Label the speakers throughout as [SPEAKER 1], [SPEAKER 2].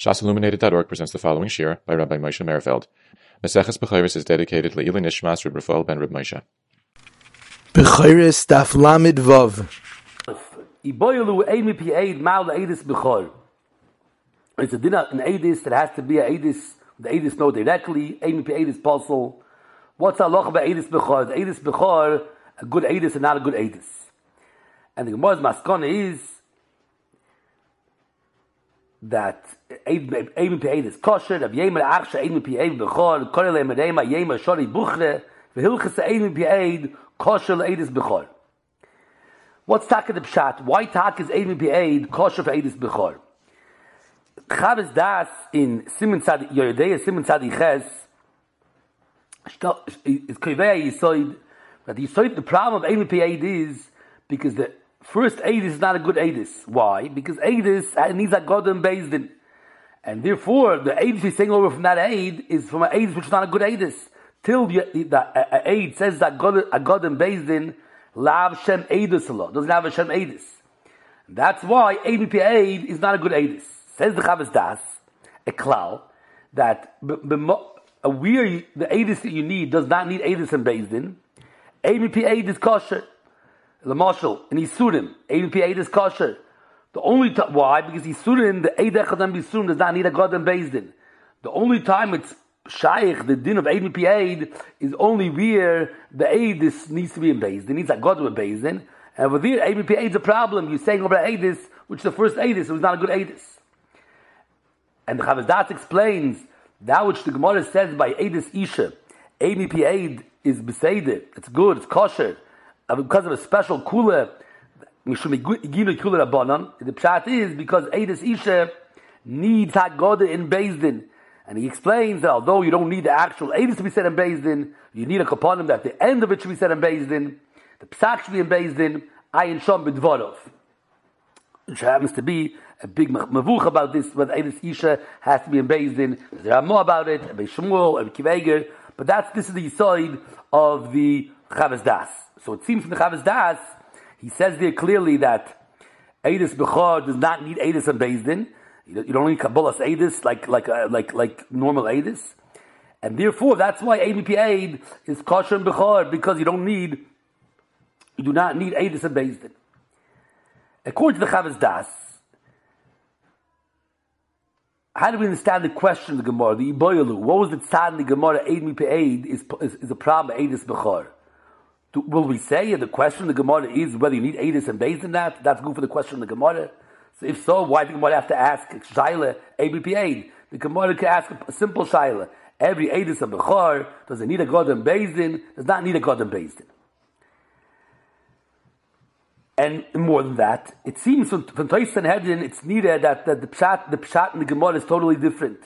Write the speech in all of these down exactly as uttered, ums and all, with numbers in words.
[SPEAKER 1] Shas Illuminated dot org presents the following shir by Rabbi Moshe Merfeld. Maseches Bechayris is dedicated to Eli Nishmas Reb Rafael ben Reb Moshe.
[SPEAKER 2] Bechayris Daf Lamed Vav.
[SPEAKER 3] Iboyelu Eid Mipi Eid Mal Eidis Bechor. It's a dinner an Eidis that has to be a Eidis. The Eidis know directly. Eid Mipi Eid is possible. What's halacha about Eidis Bechor? The Eidis Bechor, a good Eidis and not a good Eidis. And the Gemara's maskana is that Eid Mipi Eid is kosher. Rav Yemer Achsha Eid Mipi Eid Bechor. Korele Merema Yemer Shori Buchre. V'hilchas Eid Mipi Eid kosher Eidis Bechor. What's taka the pshat? Why tak is Eid Mipi Eid kosher for Eidis Bechor? Chavis das in Siman Tzadi Yodeya Siman Tzadi Ches is Kivei Yisoid that Yisoid the problem of Eid Mipi Eid is because the first Eidis is not a good Eidis. Why? Because Eidis needs a Godin based in, and therefore the Eidis we're saying over from that Eid is from an Eidis which is not a good Eidis. Till the, the, the Eid says that God a Godin based in Lav Shem Eidus Allah doesn't have a Shem Eidus. That's why Eid Mipi Eid is not a good Eidis. Says the Chavis Das, a klal, that b- b- a weary, the Eidus that you need does not need Eidus and Bezdin. Eid Mipi Eid is kosher. The Marshal, and Yisurim, Eid Mipi Eid is kosher. The only time, why? Because Yisurim, the Eid Echad and Yisurim does not need a God and Bezdin. The only time it's Shaykh, the din of Eid Mipi Eid, is only where the Eidus needs to be in Bezdin. It needs a God and Bezdin. And over there, Eid Mipi Eid is a problem. You're saying over Eidus, which the first Eidus, it was not a good Eidus. And the Chavis Das explains that which the Gemara says by Eidus Isha, Eid Mipi Eid is Beseder, it's good, it's kosher, because of a special kula, the pshat is because Eidus Isha needs Haggadah in Bezdin. And he explains that although you don't need the actual Eidus to be said in Bezdin, you need a kapanim that the end of it should be said in Bezdin, the psak should be in Bezdin, ayin shom b'dvorov. Which happens to be a big mavuch about this, whether Eidus Isha has to be in Bezdin. There are more about it, Rabbi Shmuel, Rabbi Kiveger, but that's, this is the side of the Chavis Das. So it seems from the Chavis Das, he says there clearly that Eidus Bechor does not need Eidus and Bezdin. You don't need Kabbalah's Eidus like like uh, like like normal Eidus, and therefore that's why Eid Mipi Eid is kosher and Bechor, because you don't need, you do not need Eidus and Bezdin. According to the Chavis Das, how do we understand the question of the Gemara, the Iboyalu? What was the tzad in the Gemara? Eid Mipi Eid is is, is a problem. Eidus Bechor. Do, will we say the question of the Gemara is whether you need Eidus and Bezdin? That that's good for the question of the Gemara. So if so, why do the Gemara have to ask Shaila Eid Mipi Eid? The Gemara can ask a simple Shaila. Every Eidus and Bechor, does it need a God and Bezdin? Does not need a God and Bezdin. And more than that, it seems from from Toys Sanhedrin, it's needed that, that the pshat the pshat in the Gemara is totally different.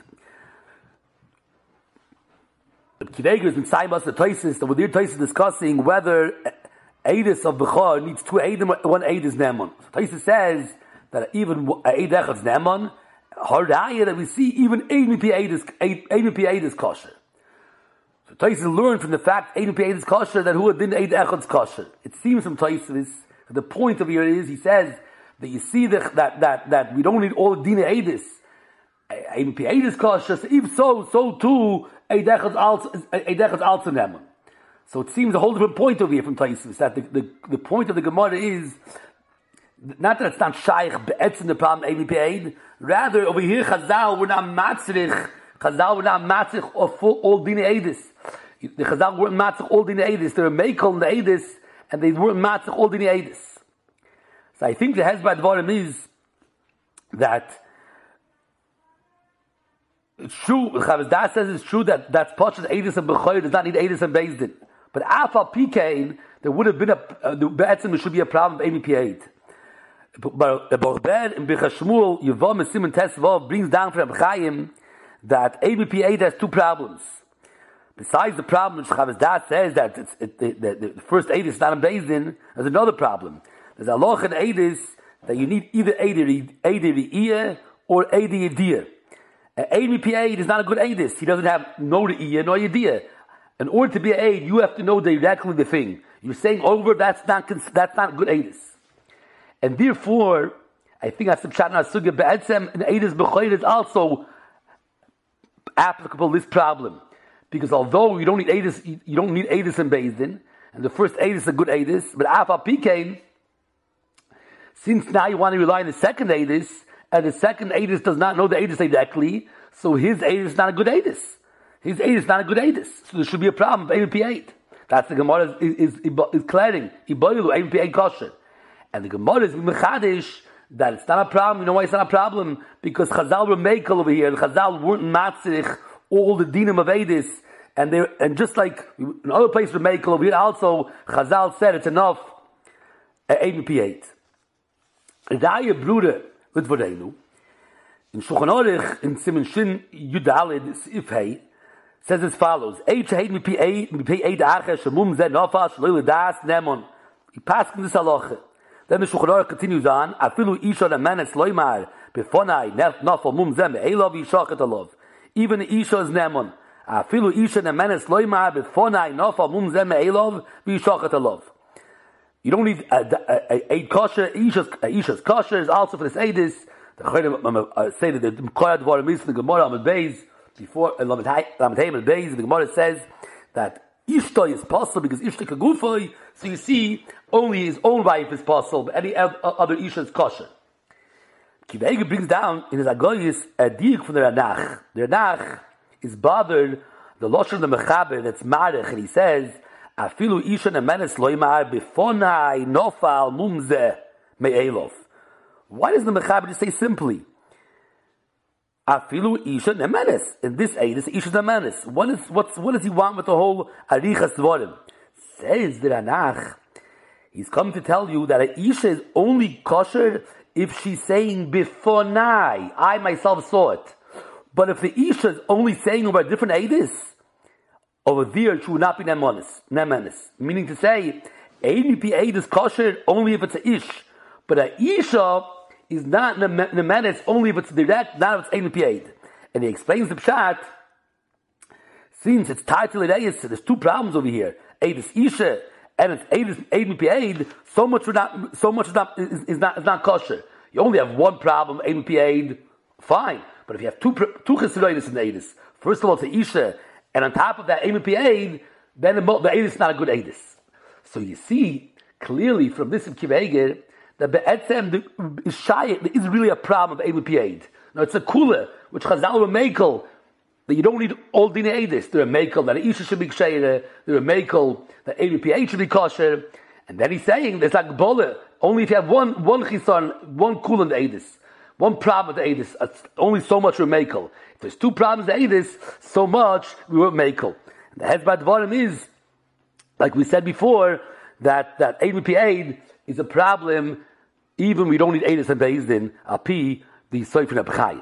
[SPEAKER 3] The Kiveger is in Saimas the Toysis, the Wadir Toysis discussing whether Eidus of Bechor needs two Eidim, one Eid is Neman. Toysis says that even Eid Echad is Neman, Hardaya that we see even Eid Mipi Eid is Eid Mipi Eid is kosher. So Toysis learned from the fact Eid Mipi Eid is kosher that who didn't Eid Echad is kosher. It seems from Toysis, the point of here is he says that you see the, that that that we don't need all the Dina Eidus. Eid Mipi Eid is kosher. So if so, so too Eid Echad also Eid Echad also Neman. So it seems a whole different point over here from Toysis, that the, the, the point of the Gemara is not that it's not shaykh be'etzim the problem Eid Mipi Eid. Rather over here Chazal we're not matzrich. Chazal we're not matzrich of full all Dina Eidus. The Chazal weren't matzrich all Dina Eidus. They were meikol in the Eidus, and they weren't matzrich all Dina Eidus. So I think the Hezbollah Dvarim is that it's true. Chavis Das says it's true that that's Pashas Eidus and Bechor does not need Eidus and Bezdin. But Afal Pikein, there would have been a uh, the Be'etzim should be a problem of Eid Mipi Eid. But the Borber in Bechashmuel Yevom Simon Tesvav brings down from Chaim that Eid Mipi Eid has two problems. Besides the problem which Chavis Das says that it's, it, the, the, the first Eidus is not in Bezdin, there's another problem. There's a loch in Eidus that you need either Eid Re'iyah or Eid Yediyah. Eid Mipi Eid is not a good Eidus. He doesn't have no Re'iyah, no Yediyah. In order to be an Eid, you have to know directly the thing. You're saying over, that's not that's not good Eidus. And therefore, I think that's the pshat in Sugya Be'etzem, and Eidus B'choyer is also applicable to this problem. Because although you don't need Eidus, you don't need Eidus in Beis Din, and the first Eidus is a good Eidus, but Afal Pikein, since now you want to rely on the second Eidus, and the second Eidus does not know the Eidus directly, so his Eidus is not a good Eidus. His Eidus is not a good Eidus. So there should be a problem with Eidus P eight. That's the Gemara is, is, is, is clearing. Iboilu, Eidus P eight kosher. And the Gemara is Mechadish, that it's not a problem. You know why it's not a problem? Because Chazal were Mekel over here. The Chazal weren't matzich all the dinim of Eidus. And they and just like in other places were Mekel over here also, Chazal said it's enough at Eidus P eight. Raya Bruder with Vorenu. In Shulchan Aruch, in Siman Shin Yudalid Sifhei, says as follows: H Heid Mi P eight Mi P eight Acher Shemum Zed Nafas Lil Das Nemon. He passed in this halacha. Then the Shulchan Aruch continues on: Afilu Isha Nemenes Loimar Befonai Nafal Mum Zem Elov Yishachet Alov. Even the Isha is Nemon. Afilu Isha Nemenes Loimar Befonai Nafal Mum Zem Elov Yishachet Alov. You don't need a, a, a, a kosher. Isha's, Isha's kosher is also for this Eidus. The Chayim say that the Mkoyad Dvarim is the Gemara Amud Beis before Lamed Haim and Beis. The Gemara says that Ishta is possible because Ishta Kagufay. So you see, only his own wife is possible, but any other Isha is kosher. Kivega brings down in his Agoyis a diuk from the Ranach. The Ranach is bothered the Lashon of the Mechaber that's Marech, and he says, Afilu Isha Nemenes Loimar Befonai Nofal Mumzeh Me'elov. Why does the Mechaber just say simply, Afilu Isha Nemenes? In this Eidus, Isha Nemenes. What is what's what does he want with the whole Arichas Dvorim? Says the Ranach, he's come to tell you that an Isha is only kosher if she's saying Befonai. I myself saw it. But if the Isha is only saying over a different Eidus, over there she would not be Nemenes. Nemenes. Meaning to say, A P eight is kosher only if it's a Ish. But a Isha is not Nemenes only if it's direct, not if it's A P eight. And he explains the Pshat, since it's tied to Ledeis, there's two problems over here. Eidus Isha and it's Eidus A P eight, so much is not, so much is not, is, is not, is not kosher. You only have one problem, A P eight, fine. But if you have two, two Chesidoidus in the Eidus, first of all it's a Isha, and on top of that A P eight, then the, the Eidus is not a good Eidus. So you see clearly from this in Kiveger, that Be'etzem is shy, there is really a problem of A P eight. Now it's a kula, which Chazal were Mekel, that you don't need all Dina Eidus. They're a Mekel, that Isha should be Ksheire, they're a Mekel, that A P eight should be kosher. And then he's saying, there's like Bola, only if you have one, one Chisan, one kula in the Eidus, one problem with the Eidus, only so much we're Mekel. If there's two problems with the Eidus, so much we were Mekel. The Hezbad Dvarim is, like we said before, that, that A P eight is a problem. Even we don't need Eidus and Beis Din, api the Sofer Abchayim.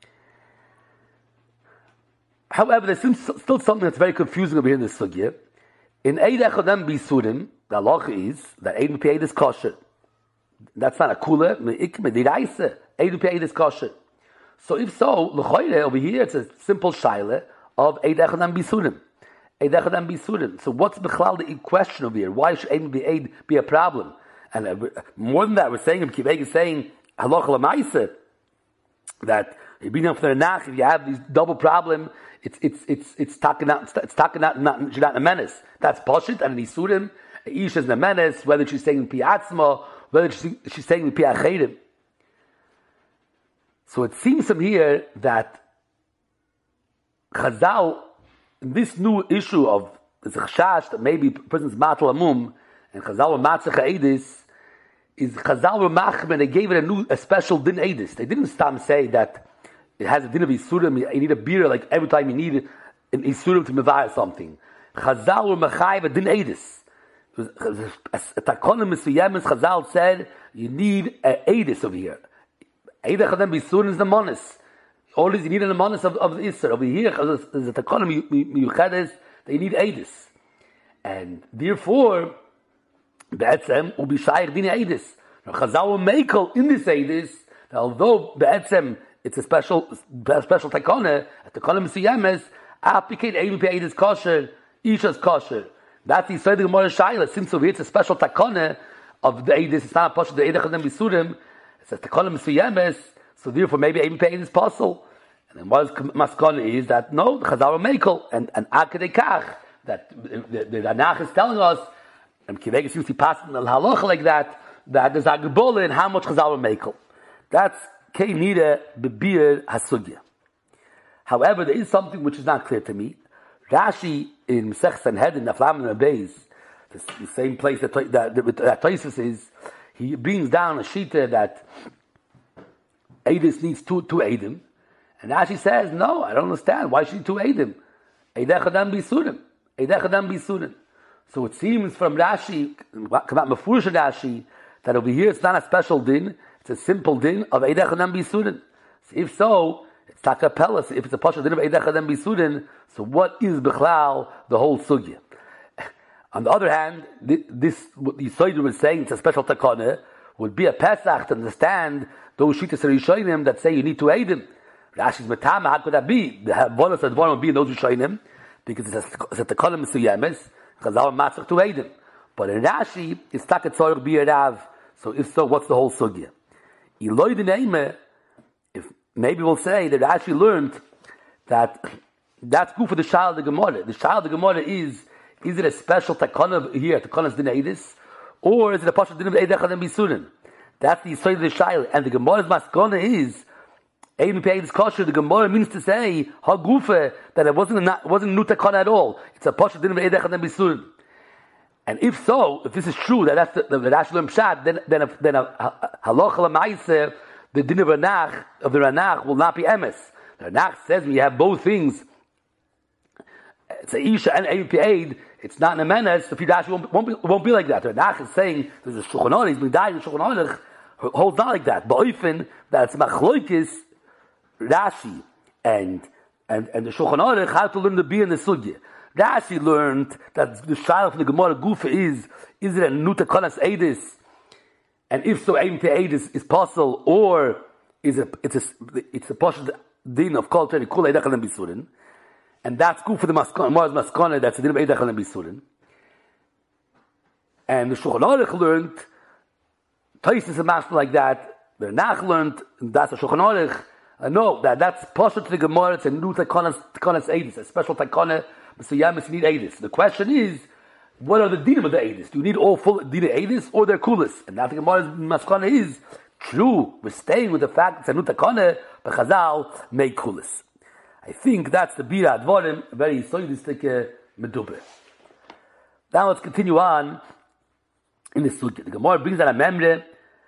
[SPEAKER 3] However, there's still something that's very confusing over here in this sugya. In Eid Echodem Bisurim, the halacha is that A P eight is kosher. That's not a kula, me'ikme diraisa. A P eight is kosher. So if so, l'choyre over here it's a simple shaila of Eid Echodem Bisurim. Eid Echodem Bisurim. So what's b'chlal the question over here? Why should A P eight be a problem? And uh, more than that, we're saying, Kiveg is saying, halacha l'maisa, that if you have this double problem, it's it's it's it's talking out it's talking out not not nemenes. That's pashit and isurim. Ish is nemenes, whether she's saying piatzma, whether she's, she's saying piacherim. So it seems from here that Chazal, this new issue of this chashash that maybe a person's matal amum and Chazal matzach eidis. Is Chazal were machmer, they gave it a new, a special din eidis. They didn't stop say that it has a din of isurim. You need a beer like every time you need an isurim to mevaya something. Chazal were machayev a din eidis. A takonim misuyem, Chazal said you need a eidis over here. Eidach chadem bisurim is the monis. All this you need in the monis of, of the isur. Over here there's a takonim miyuchedes. They need eidis, and therefore. Be'etzem will be shaykh din eidis. Now Chazal will mekel in this eidis, although be'etzem it's a special special takone, a takone mesiyemes, application A P eight is kosher, Isha's kosher. That's the Yisrael Gemara Shaila. Since over here it's a special takone of the eidis, it's not a pasha the eidach of them bisurim. It says Tekana Mesuyemes, so therefore maybe even paying is possible. And then what is Maskana is that no, the Chazal Mekel, and and Akadekach, that the, the Ranach is telling us, and Kivegas used to pass in the halacha like that, that there's a Gebula in how much Chazal Mekel. That's Keinira Bebir Hasugya. However, there is something which is not clear to me. Rashi in Mesech Sanhedrin, the Flam and Beis, the same place that that, that, that Tosfos is, he brings down a shita that Eidus needs two two Eidim, and Rashi says, no, I don't understand. Why should two Eidim? Eidechadam bisurim, Eidechadam bisurim. So it seems from Rashi, Kamat Mefurish Rashi, that over here it's not a special din; it's a simple din of Eidechadam bisurim. So if so, it's like a palace. If it's a partial din of Eidechadam bisurim, so what is Bechlal the whole sugya? On the other hand, this, what the Yisrael was saying, it's a special takana, would be a Pesach to understand those Shittas Rishonim that say you need to aid him. Rashi's Matama, how could that be? The Havonas Advarim would be in those Rishonim, because it's a, it's a takana Mesuyemes, Chazal Matzach to aid him. But in Rashi, it's Takat Tzorich B'Yerav. So if so, what's the whole sugya? Eloi D'Neime, if maybe we'll say that Rashi learned that that's good for the Shal the Gemara. The Shal the Gemara is, is it a special takana here, takana's din Eidus, or is it a partial din of Eidechad and Bisurin? That's the Yisrael of the Shail. And the Gemara's maskana is, Eidin Peidus kosher, the Gemara means to say, Hagufa, that it wasn't a, wasn't a new takana at all. It's a partial din of Eidechad and Bisurin. And if so, if this is true, that that's the, the, the Rashlam Pshat, then, then, a, then a, a, halacha l'maaseh, the din of Ranach, of the Ranach will not be emes. The Ranach says when you have both things, it's a Isha and A P Aid, it's not in a menace, the Fidash won't, won't, be, won't be like that. The Ranach is saying, there's a Shulchan Aruch, he's been dying in Shulchan Aruch, holds not like that. But often, that's Machloikis, Rashi, and, and, and the Shulchan Aruch, how to learn the Bia and the Sugya. Rashi learned that the Shail from the Gemara Gufa is, is it a Nuta Konas Eidis? And if so, A P Aid is, is possible, or is it, it's a, it's a partial din of Kol Teri Kul Eidechad and Bisurin. And that's good for the Maskana, Mars Maskana, that's a din of Eidechad and Bisurin. And the Shulchan Aruch learned, Tosfos is a master like that, the Nach learned, that's a Shulchan Aruch, uh, no, that, that's partial to the Gemara, it's a new Takanas Eidis, a special Takana, so you need Eidis. The question is, what are the dinim of the Eidis? Do you need all full din of Eidis, or they're kulis? And now the Gemara's Maskana is, true, we're staying with the fact it's a new Takana, but Chazal make kulis. I think that's the Bira Advarim, very soidistic meduber. Now let's continue on in the Sugya. The Gemara brings out a memre.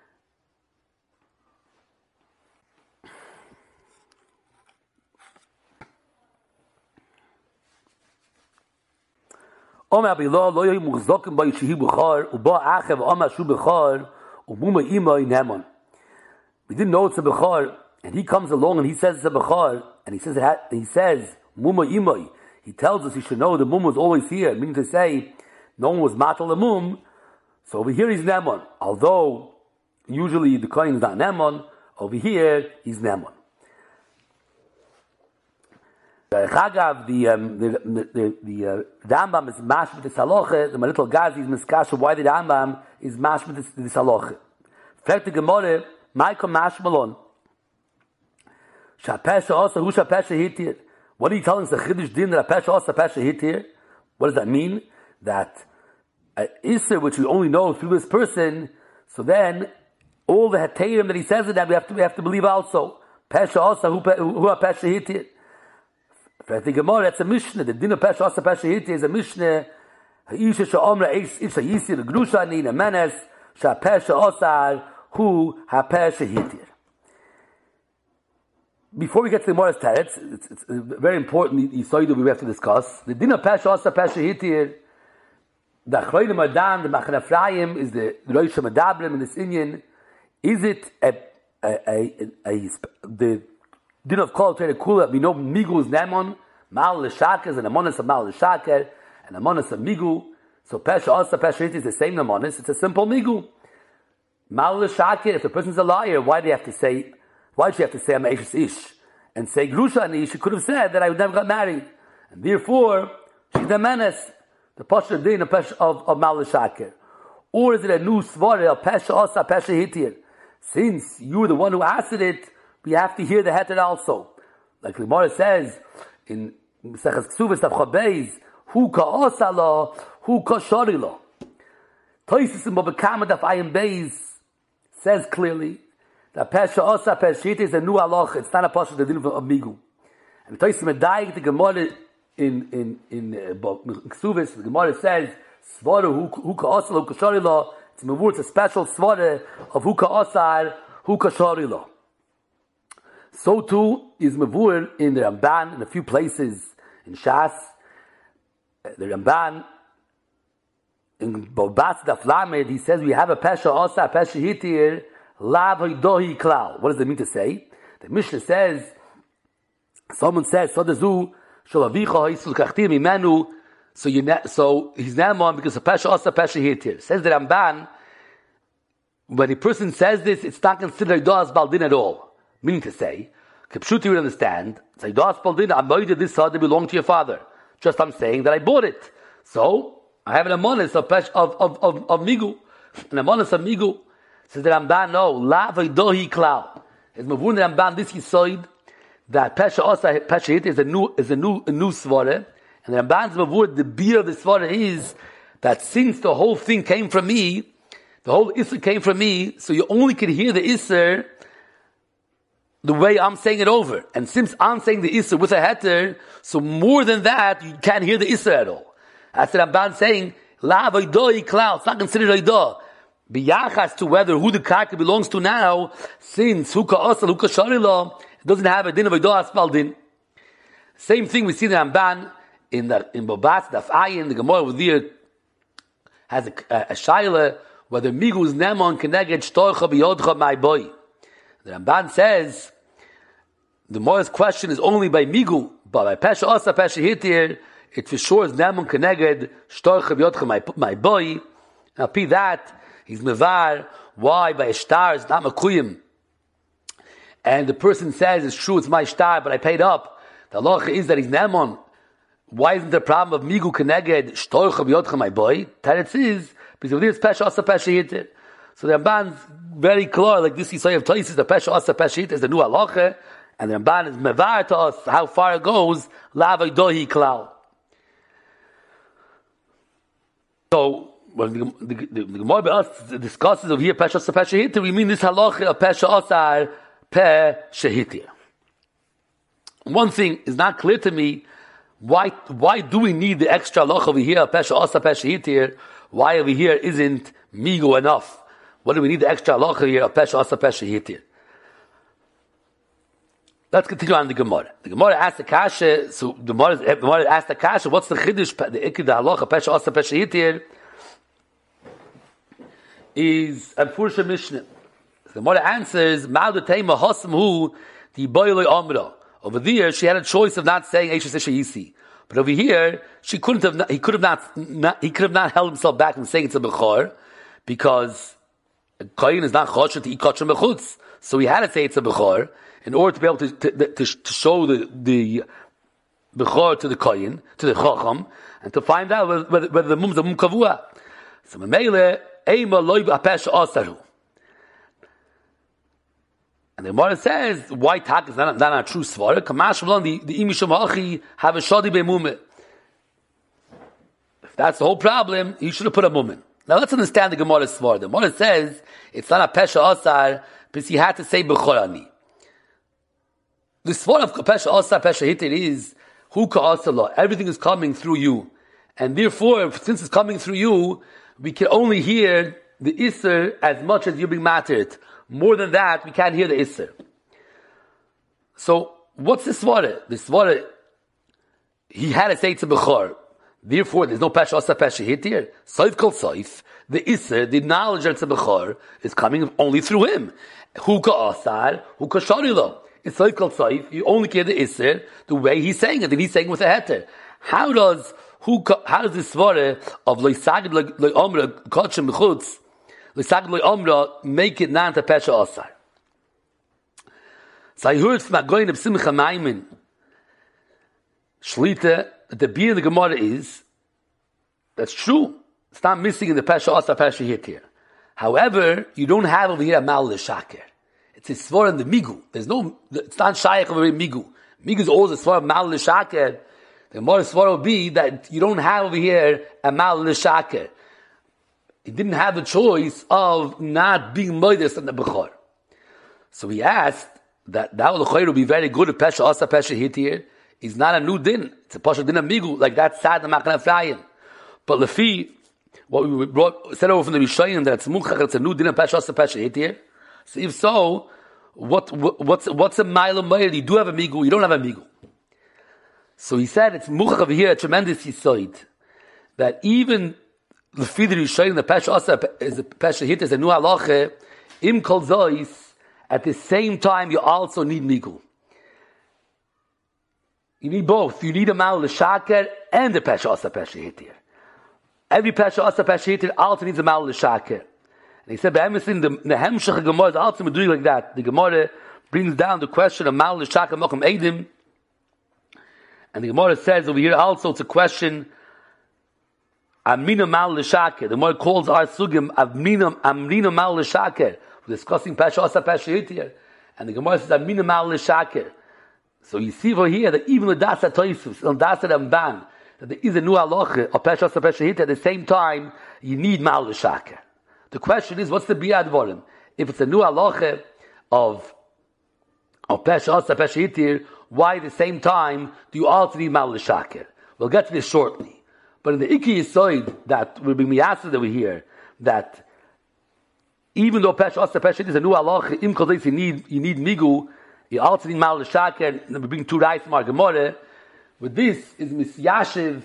[SPEAKER 3] Omer Abila lo yoy muchzokim ba yishihi b'char uba achev Omer shu b'char umuma imay neman. We didn't know it's a b'char, and he comes along and he says it's a b'char, and he says it ha- he says muma imay. He tells us he should know the mum was always here, meaning to say no one was matal the mum. So over here he's neman, although usually the kohen is not neman. Over here he's neman. The Chagav, the um, the the, the uh, Rambam is mashma the Saloche. The little Gazi is miskasha why the Rambam is mashma the, the Saloche. Fact the Gemara, Michael Mashmalon. Shapesha also who Shapesha hit here. What are you telling us? The Chiddush din that Shapesha also Shapesha hit here. What does that mean? That uh, Isser, which we only know through this person, so then all the Hatayim that he says in that we have to we have to believe also. Pesha also who who Shapesha hit here. The Gemara, that's a Mishnah. The din of Pesha Asa Pesha Hiti is a Mishnah. Ha'isha sha'omra isha yisi l'grusha ni nemenes sha'pesha osar hu ha'pesha hitir. Before we get to the Gemara's teretz, it's, it's very important, the Yisoidu we have to discuss. The din of Pesha Asa Pesha Hitir, the Achroinim Adam, the Machan Ephraim, is the Rosh Madabrim in this Inyan. Is it a, a, a, a, a the din of Kol Tere Kula, we know Migu is Nemon, Mal L'Shaker is an Amonis of Mal L'Shaker, and Amonis of Migu. So Pesha also Pesha Hiti is the same Amonis, it's a simple Migu. Mal L'Shaker, if the person's a liar, why do you have to say, why do you have to say I'm Eishes Ish? And say Grusha Ani, she could have said that I would never got married. And therefore, she's a menace, the Pasha din of, of, of Mal L'Shaker. Or is it a new Svara, a Pesha also Pesha Hiti? since you were the one who asked it, we have to hear the heter also. Like the Gemara says in Mesechus Ksubos Daf Beis, Hu ka'asa lo, hu ka'shari lo. Toisus in Bava Kama Daf Ayin Beis says clearly that Pesha Osa Pesha is a new halach. It's not a pasuk the din of Migu. And Toisus Medayik the Gemara in in in uh, Ksubos, the Gemara says Svara hu ka'asa lo, hu ka'shari lo. It's a it's a special svara of hu ka'asar, hu ka'shari lo. So too is Mavur in the Ramban in a few places in Shas. The Ramban in Bobas Daf Lamed, he says we have a Pesha Osa, Pesha Hitir, Lav Hoidohi Klal. What does it mean to say? The Mishnah says, someone says, Sodazu Shalavicha Hoisul Kachtir Mimenu. So you ne- so he's Naman because of Pesha Osa, Pesha Hitir. Says the Ramban, when a person says this, it's not considered Doas Baldin at all. Meaning to say, Kipshuti will understand, say, Das Baldin, I made this Sada belong to your father. Just I'm saying that I bought it. So, I have an amonis of, of, of, of, of Migu. An amonis of Migu. Says the Ramban, no, La Vaidohi Klau. It's Mavun Ramban, this Yisoid, that Pesha Osa, Pesha Hit is a new, is a new, a new Svara. And the Ramban's Mavur, the beer of the Svara is that since the whole thing came from me, the whole Isser came from me, so you only could hear the Isser the way I'm saying it over. And since I'm saying the Isser with a heter, so more than that, you can't hear the Isser at all. That's the Ramban saying, La Vaidoi Klau, it's not considered Aidah. Biyachas to whether who the karka belongs to now, since Huka Asal, Huka Sharila, it doesn't have a din of Aidah Asfal din. Same thing we see in the Ramban, in the, in Bobat, Daf Ayin, the Gemara with the has a, a, a Shaila, whether Migu is Nemon, Keneged, Shtorcha, Biyodcha, My Boy. The Ramban says, the Morris question is only by Migu, but by Pesha Osa, Pesha Hitir, it for sure is Namun Keneged, Shtorcha B'yotcha, my, my boy. Now, P that, he's Mevar, why by a star is not Makuyim. And the person says, it's true, it's my star, but I paid up. The halacha is that he's Namun. Why isn't there a problem of Migu Keneged, Shtorcha B'yotcha, my boy? Teretz is, because there's Pesha Osa, Pesha Hitir. So the Ramban's very clear, like this, you say of Tosis, the Pesha Osa, Pesha Hitir is the new halacha. And the Ramban is mevar to us how far it goes. La'avaydohi klal. So when the the, the, the Gemara discusses over here Pesha Osa Pesha Hitir, we mean this halacha of Pesha Osa Pesha Hitir. One thing is not clear to me. Why why do we need the extra halacha over here Pesha Osa Pesha Hitir? Why over here isn't Migu enough? What do we need the extra halacha here of Pesha Osa Pesha Hitir? Let's continue on the Gemara. The Gemara asked the Kasha, so the Gemara, the Gemara asked the Kasha, what's the Chiddush, the Ikid, the Halacha, Pesha Osa, Pesha Hitir, is a Fursha Mishnah. The Gemara answers, Ma'adu Teima Hosam Hu, the Boiloi Amra. Over there, she had a choice of not saying Eishes Eshayisi. But over here, she couldn't have, not, he could have not, not, he could have not held himself back from saying it's a Bechor, because Koyin is not Chosher to eat Kosher Mechutz. So he had to say it's a Bechor, in order to be able to, to, to, to show the, the Bechor to the Koyin, to the Chacham, and to find out whether, whether, whether the Mum is a Mum Kavua. So, Memele, Eima Loib Apesh Osaru. And the Gemara says, why Tak is not, not a true Svara? Kamash V'lon, the, the Imisham Hachi, have a Shadi Be'mume. If that's the whole problem, you should have put a Mumin. Now let's understand the Gemara Svara. The Gemara says, it's not a Pesha Osar, because he had to say Bechor Ani. The svara of Pesha Osa, Pesha Hitir is Hu Ka'asala. Everything is coming through you. And therefore, since it's coming through you, we can only hear the Isser as much as you're being mattered. More than that, we can't hear the Isser. So, what's the svara? The svara, he had to say it's a Bechor. Therefore, there's no Pesha Osa, Pesha Hitir. Soif Kol Soif, the Isser, the knowledge that it's a Bechor, is coming only through him. Hu Ka'asar, Hu Ka'sharilo. It's like called Saif, you only hear the Isser the way he's saying it, and he's saying it with a heter. How does who how does this svara of Loisagid Lo'omra Kotchem B'chutz, Loisagid Lo'omra make it not a Pesha Osar? So I heard from Agoyin of Simcha Maimin Shlita that the beer in the Gemara is that's true. It's not missing in the Pesha Osar Pesha Hitir. However, you don't have over here a mal l'shaker. It's a svar in the migu. There's no, it's not shaykh over here migu. Migu is always a svar mal l'shaker. The more svar will be that you don't have over here a mal l'shaker. He didn't have the choice of not being moides on the bechor. So he asked that that will be very good if pesha asa pesha hit here. It's not a new din. It's a pasha din amigu, like that sad the Machne Ephraim. But lefi, what we brought said over from the Rishayim that it's muchach, it's a new din of pesha asa pesha hit here. So if so, what, what what's what's a mile of mile? You do have a migu, you don't have a migu. So he said it's muchach over here, a tremendous yisoid, that even the feeder is showing the pesha asa is a pesha hit is a new halacha im kol zois. At the same time, you also need migu. You need both. You need a mal l'shaker and the pesha asa pesha hit here. Every pesha asa pesha hit here also needs a mal l'shaker. And he said, "But I'm saying the the hemshach Gemara is also doing like that. The Gemara brings down the question of mal l'shaker mokum edim, and the Gemara says over here also it's a question. Amina mal l'shaker. The Gemara calls our sugim amina amina mal l'shaker. We're discussing pesha asa pesha hit here, and the Gemara says amina mal l'shaker. So you see over here that even the dasa toisus and dasa ramban that there is a new halacha of pesha asa pesha hit at the same time you need mal l'shaker. The question is, what's the biyad vorim? If it's a new halacha of of pesha asa pesha hit here, why at the same time do you also need mal l'shaker? We'll get to this shortly. But in the Iki Yisoid that will be miyaseh that we hear that even though pesha asa pesha is a new halacha, im kol you need you need migu, you also need mal l'shaker. And we bring two rice from our Gemara. With this is misyashiv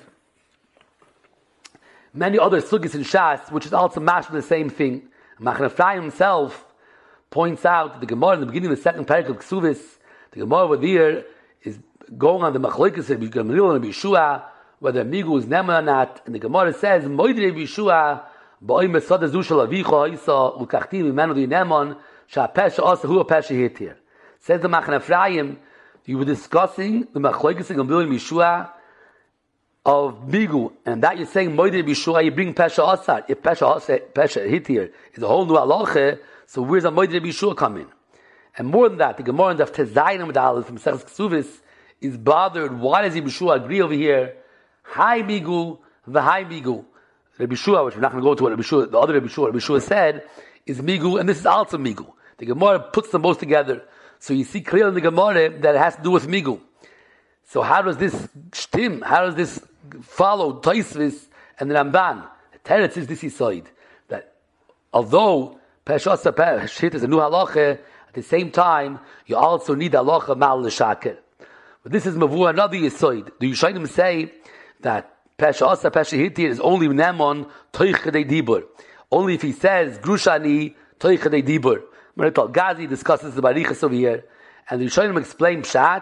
[SPEAKER 3] many other sugis in Shas, which is also matched with the same thing. Machne Ephraim himself points out that the Gemara in the beginning of the second parak of Ksuvis, the Gemara over there is going on the machlokes of Gamliel and Yeshua, whether migu is nema or not, and the Gemara says moidrei Yeshua. Ba'im besad zushal avicha isa ulkachtim imanu dinemon shapesha asa hu pesha hit here. Says the Machne Ephraim, you were discussing the machlokes of Gamliel and Yeshua of migu, and that you're saying moidrei Yeshua, you bring pesha asa. If pesha asa pesha hit here is a whole new halacha, so where's a moidrei Yeshua coming? And more than that, the Gemara in the Tezayin with Aleph from Sechus Ksuvis is bothered. Why does Yeshua agree over here? High migu, the high migu. Rabbi Shua, which we're not going to go to what Rabbi Shua, the other Rabbi Shua, Rabbi Shua said, is migu, and this is also migu. The Gemara puts them both together. So you see clearly in the Gemara that it has to do with migu. So how does this shtim, how does this follow Taisvis and the Ramban? The Teretz is this side, that although Pesha Asa Peshit is a new halacha, at the same time, you also need halacha mal l'shaker. But this is mavu another yisoid. The Yishayim say that pesha asa pesha hitir is only nemon toichadei dibur. Only if he says grushani toichadei dibur. Marital Gazi discusses the barichas over here, and the Yishayim explain pshat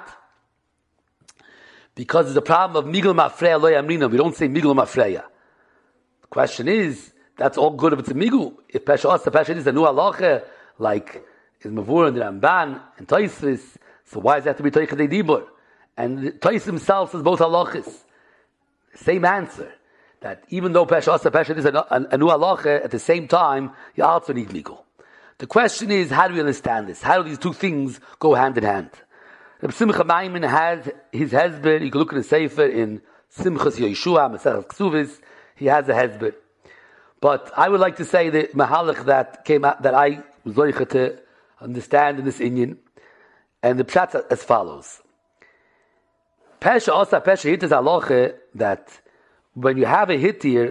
[SPEAKER 3] because there's a problem of migul mafreya lo yamrina. We don't say migul mafreya. The question is, that's all good if it's a migul. If pesha asa pesha is a new halacha, like is mavur and the Ramban and Taisvis, so why does it have to be toichadei dibur? And Tais himself says both halachas. Same answer. That even though Pesha Asa Pesha is a, a, a new halacha, at the same time, you also need migu. The question is, how do we understand this? How do these two things go hand in hand? Reb Simcha Maimon has his hezbollah. You can look at the Sefer in Simchas Yeshua, Masechas Ksuvis. He has a hezbollah. But I would like to say the mahalach that came out, that I was loicha to understand in this inyan. And the pshat as follows. Pesha Asa Pesha hit is halacha that when you have a hitir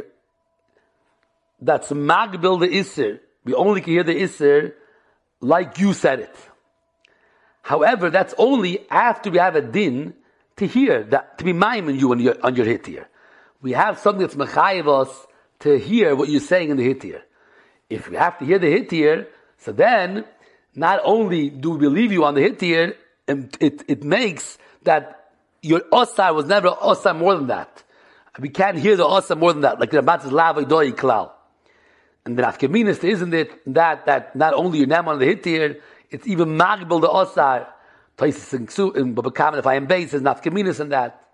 [SPEAKER 3] that's magbil the iser, we only can hear the iser like you said it. However, that's only after we have a din to hear that, to be miming you on your on your hitir. We have something that's mechayev us to hear what you're saying in the hitir. If we have to hear the hitir, so then not only do we believe you on the hitir, it it, it makes that your osar was never osar more than that. We can't hear the osar more than that. Like the Ramban says, la v'doi klal. And the nafkaminis, isn't it that that not only your name on the hitir, it's even magbel the osar. Places in Ksu, in Baba Kamen, if I am base, there's nafkaminis in that.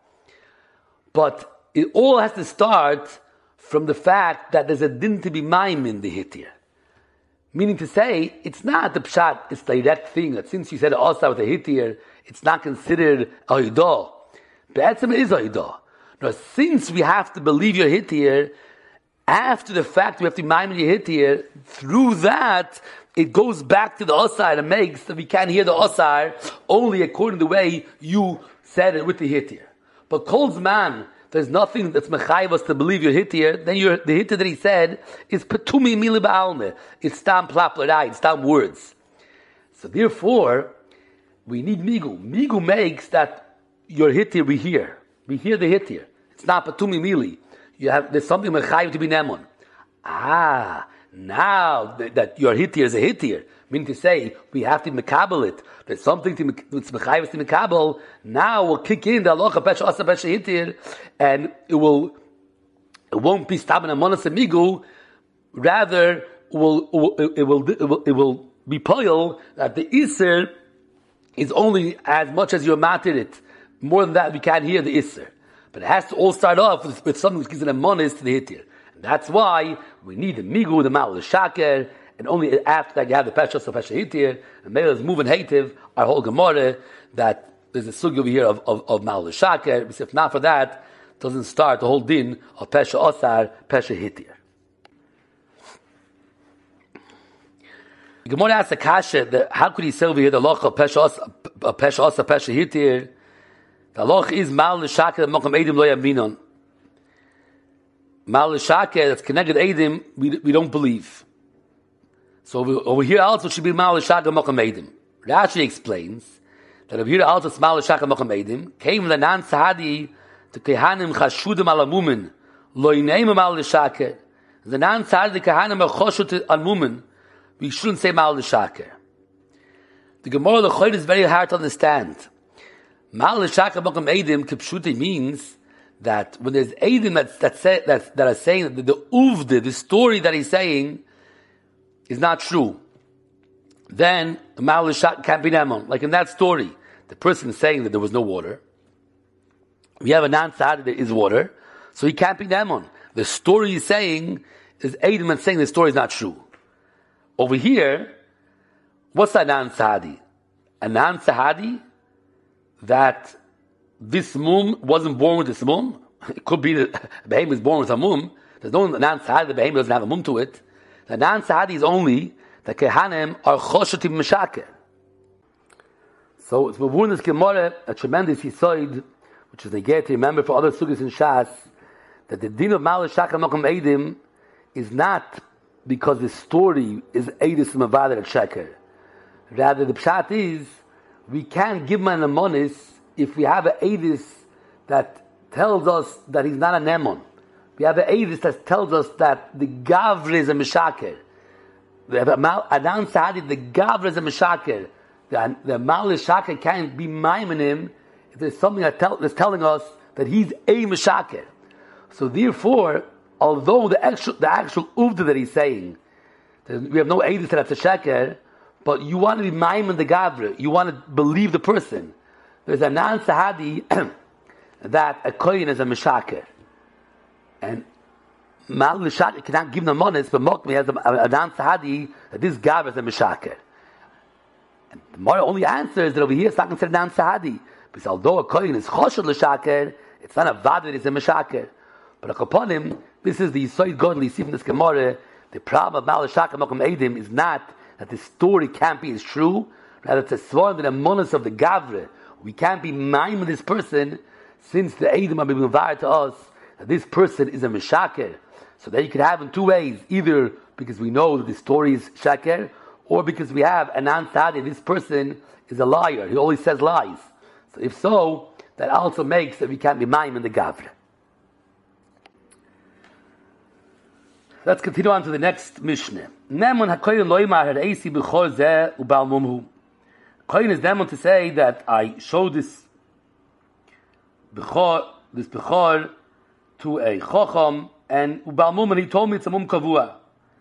[SPEAKER 3] But it all has to start from the fact that there's a din to be maim in the hitir. Meaning to say, it's not the pshat, it's the direct thing, that since you said Asa with a hitir, it's not considered a hidah. Be'etzem it is a hidah. Now, since we have to believe your hitir, after the fact we have to mind your hitir, through that, it goes back to the Osar and makes that we can't hear the Osar only according to the way you said it with the hitir. But Kol's man, there's nothing that's mechayiv us to believe your hitir, then your, the hitir that he said is petumi mili ba'alme. It's tam plaplarai, it's tam words. So therefore, we need migu. Migu makes that your hitir we hear. We hear the hitir. It's not petumi mili. You have, there's something mechayiv to be nemon. Ah, now that, that your hitir is a hitir, meaning to say, we have to mekabel it. There's something to it's mechayiv to mekabel. Now we'll kick in the halacha pesha asa pesha hitir, and it will, it won't be staben amonas amigu. Rather, it will, it will, it will, it will be poil that the iser is only as much as you matir it. More than that, we can't hear the iser. But it has to all start off with, with something which gives an amonis to the hitir. And that's why we need the migu, the ma'al, the shaker, and only after that you have the peshas of pesha hitir, and maybe there's moving hativ, our whole gemara, that there's a sugi over here of, of, of ma'al, the shaker. If not for that, it doesn't start the whole din of pesha osar, pesha hitir. The gemara asks the kasha, that how could he say over here the loch of pesha osar, pesha hitir? The loch is ma'al, the shaker, mocham edim lo yaminon. Ma'al l'shaker, that's connected Eidim, we, we don't believe. So over, over here also should be Ma'al l'shaker mocham Eidim. Rashi explains that over here also it's Ma'al l'shaker mocham Eidim, came the nan sahadi to kehanim chashudim al amumin, lo yineim Ma'al l'shaker. The nan sahadi the kehanim are choshut al mumin, we shouldn't say Ma'al l'shaker. The Gemara l'choyd is very hard to understand. Ma'al l'shaker mocham Eidim, kipshuti means that when there's Eidim that, that, say, that, that are saying that the uvde, the story that he's saying, is not true, then the Ma'al l'shaker can't be nemon. Like in that story, the person is saying that there was no water. We have a non-sahadi, there is water, so he can't be nemon. The story he's saying is Eidim that's saying the story is not true. Over here, what's that non-sahadi? A non-sahadi that this mum wasn't born with this mum. It could be that the behem was born with a mum. There's no non-sahadi, the behem doesn't have a mum to it. The non-sahadi is only the kehanim are choshetim meshaker. So it's born this gemara, a tremendous yisoid, which is they get to remember for other sugis in Shas, that the din of Ma'al l'shaker mocham Eidim is not because the story is Eidis mavader at sheker. Rather, the pshat is we can't give man a monis if we have an Eidis that tells us that he's not a Nemon. We have an Eidis that tells us that the Gavre is a Meshaker. We have a Adan Sahadi, the Gavre is a Meshaker. The, the Ma'al l'shaker can't be miming him if there's something that tell, that's telling us that he's a Meshaker. So therefore, although the actual, the actual Uvda that he's saying, we have no Eidis that that's a Sheker, but you want to be miming the Gavre, you want to believe the person. There's a non-sahadi that a kohen is a meshaker. And Ma'al l'shaker cannot give them monis, but Mokmi has a, a, a non-sahadi that this Gav is a meshaker. And the Mara only answers that over here it's not considered non-sahadi. Because although a kohen is choshad l'shaker, it's not a vad that is a meshaker. But upon him, this is the Yisoid godly see from this Gemara, the problem of Ma'al l'shaker mokum Eidim is not that the story can't be as true, rather it's a sworn that a monis of the Gavre. We can't be miming this person since the Eidim are being invited to us that this person is a Meshaker. So that you could have in two ways, either because we know that the story is Shaker, or because we have an non-sahadi, this person is a liar. He always says lies. So if so, that also makes that we can't be miming the Gavre. Let's continue on to the next Mishnah. Nemon hakoyin loimar ha'eisi b'chor zeh u'bal mumhu. Koyin is demon to say that I showed this bechor, this bechor to a chocham, and ubal mum, and he told me it's a mum kavua.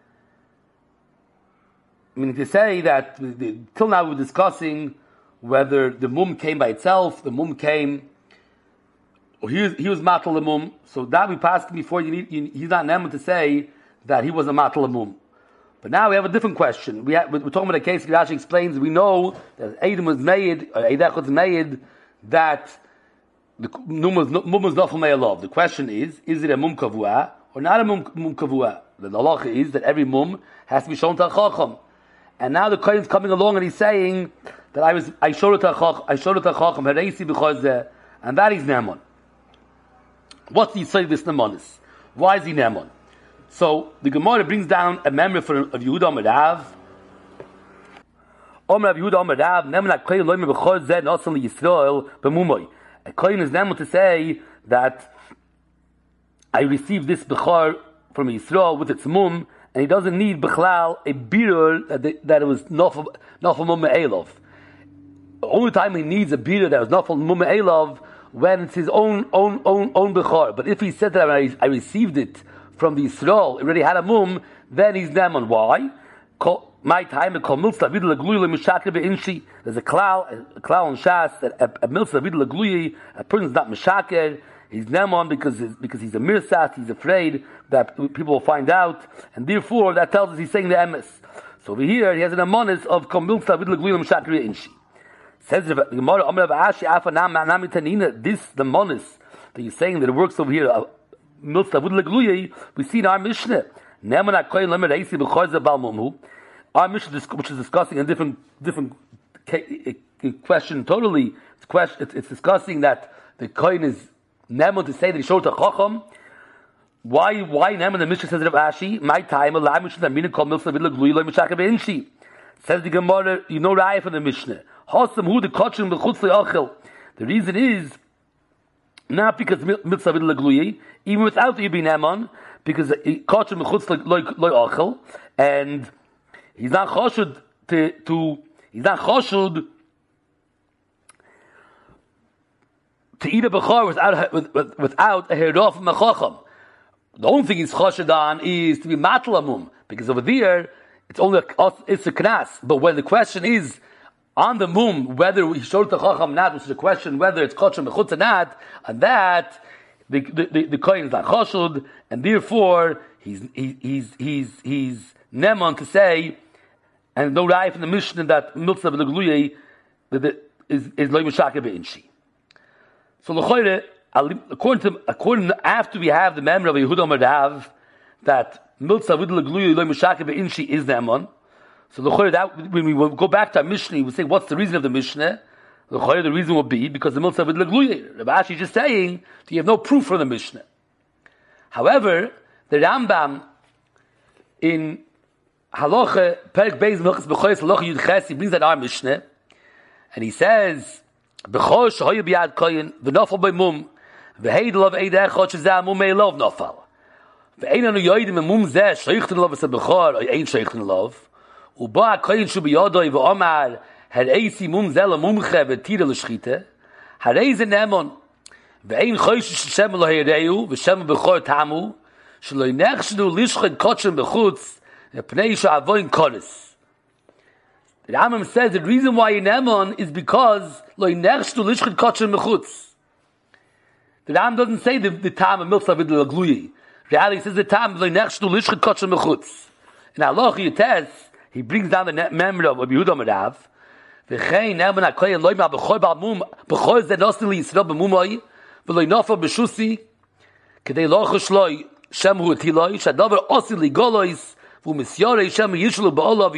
[SPEAKER 3] Meaning to say that the, till now we're discussing whether the mum came by itself, the mum came, or he was, he was matal the mum. So that we passed before. You need, you, he's not nemon to say that he was a matal the mum. But now we have a different question. We have, we're talking about a case Rashi explains. We know that Adam was made, or Eidach was made, that the mum was not from Me'alov. The question is, is it a mum kavua or not a mum, mum kavua? The halacha is that every mum has to be shown to a chacham. And now the Kohen is coming along and he's saying that I was I showed it to a chacham, I showed it to a chacham, Hareisi b'chozeh, and that is Ne'eman. What's the say this Ne'emanis? Why is he Ne'eman? So the Gemara brings down a memory for, of Yehuda Amar Rav. Omer of Yehuda Amar Rav, Ne'eman HaKohen lo yimer b'chozeh nosan liYisrael b'mumoy. A Kohen is Ne'eman to say that I received this b'chor from Yisrael with its mum, and he doesn't need b'chlal a birur that, they, that it was nafal mum me'elov. The only time he needs a birur that was nafal mum me'elov when it's his own own own own b'chor. But if he said that I, I received it from the Yisrael, it already had a mum, then he's Ne'eman. Why? My time it called milsa vidul agluyi l'mishaker be'inshi. There's a klal, a klal on shas that a, a milsa vidul agluyi, a person's not mishaker. He's Ne'eman because he's, because he's a mirsat. He's afraid that people will find out, and therefore that tells us he's saying the emes. So over here he has an amonis of kol milsa vidul agluyi l'mishaker be'inshi. Says the Gemara, Amar Rav Ashi Afa Nam Nami Tanina. This the monis that you're saying that it works over here. Uh, milsa vidul agluyi. We see in our Mishnah. Ne'eman HaKohen lo yimer Hareisi b'chozeh bal mumu. Our Mishnah, which is discussing a different different question totally, it's, question, it's, it's discussing that the Kohen is Ne'eman to say that he showed to Chacham. Why? Why Ne'eman? The Mishnah says Rav Ashi, my time, Allah Mishnah Mina called Milsa Vidul Glui Lo Mishaker Beinshi. Says the Gemara, you know Raya from the Mishnah. Hasam Hu the Kotchim Bechutz Le'achel. The reason is not because Milsa Vidul Glui, even without the Yibi Ne'eman, because Kotchim Bechutz Le'achel, and he's not choshud to, to he's not choshud to eat a bechor without with, with, without a herof mechacham. The only thing he's choshud on is to be matlamum, because over there it's only a, it's a knas. But when the question is on the mum whether he showed the chacham not, which is a question whether it's kosher mechutz or not, and that the the the, the kohen is not choshud, and therefore he's he, he's he's he's Ne'eman to say. And no raya from the Mishnah that milsa v'legluye that is is lo mishaker beinshi. So l'choire, according to according to, after we have the memory of Yehuda Amar Rav that milsa v'legluye lo mishaker beinshi is Ne'eman. So l'choire, that when we go back to our Mishnah, we say what's the reason of the Mishnah? L'choire, the reason will be because the milsa v'legluye. Rav Ashi is just saying that you have no proof from the Mishnah. However, the Rambam in Halacha, Perek Beis Milchas B'chois Halacha Yud Ches, he brings that our Mishnah, and he says, B'chor shehoyu b'yad koyin, v'nofal b'mum, v'heidel of eid echot shezeh mum me'elov nofal. V'ein anu yoidim emum zeh, sheichten lov v'seh b'chor, or ein sheichten lov, u'ba koyin shu b'yodoi v'omar, hareisi mum zeh l'mumche v'tira l'shchite, hareisi Ne'eman, v'ein choysh sheshem lo heireu, v'shem b'chor tamu, shelo nechshdu lishchet kotchem b'chutz, the Rambam says the reason why in Ne'eman is because lo nechshtu lishchit kotcher mechutz. The Rambam doesn't say the, the time of milsa vidul agluyi. Reality he says the time of lo nechshtu lishchit kotcher mechutz. In Halacha Yutes, he brings down the memory of Yehuda Amar Rav. V'chein Ne'eman HaKohen lo yimer b'chor b'al mum b'chor zeh nosin liYisrael b'mumoi v'lo nofal b'shusi kedei lo choshloi shemhu etiloi shadavar osi ligolois. So when he brings down the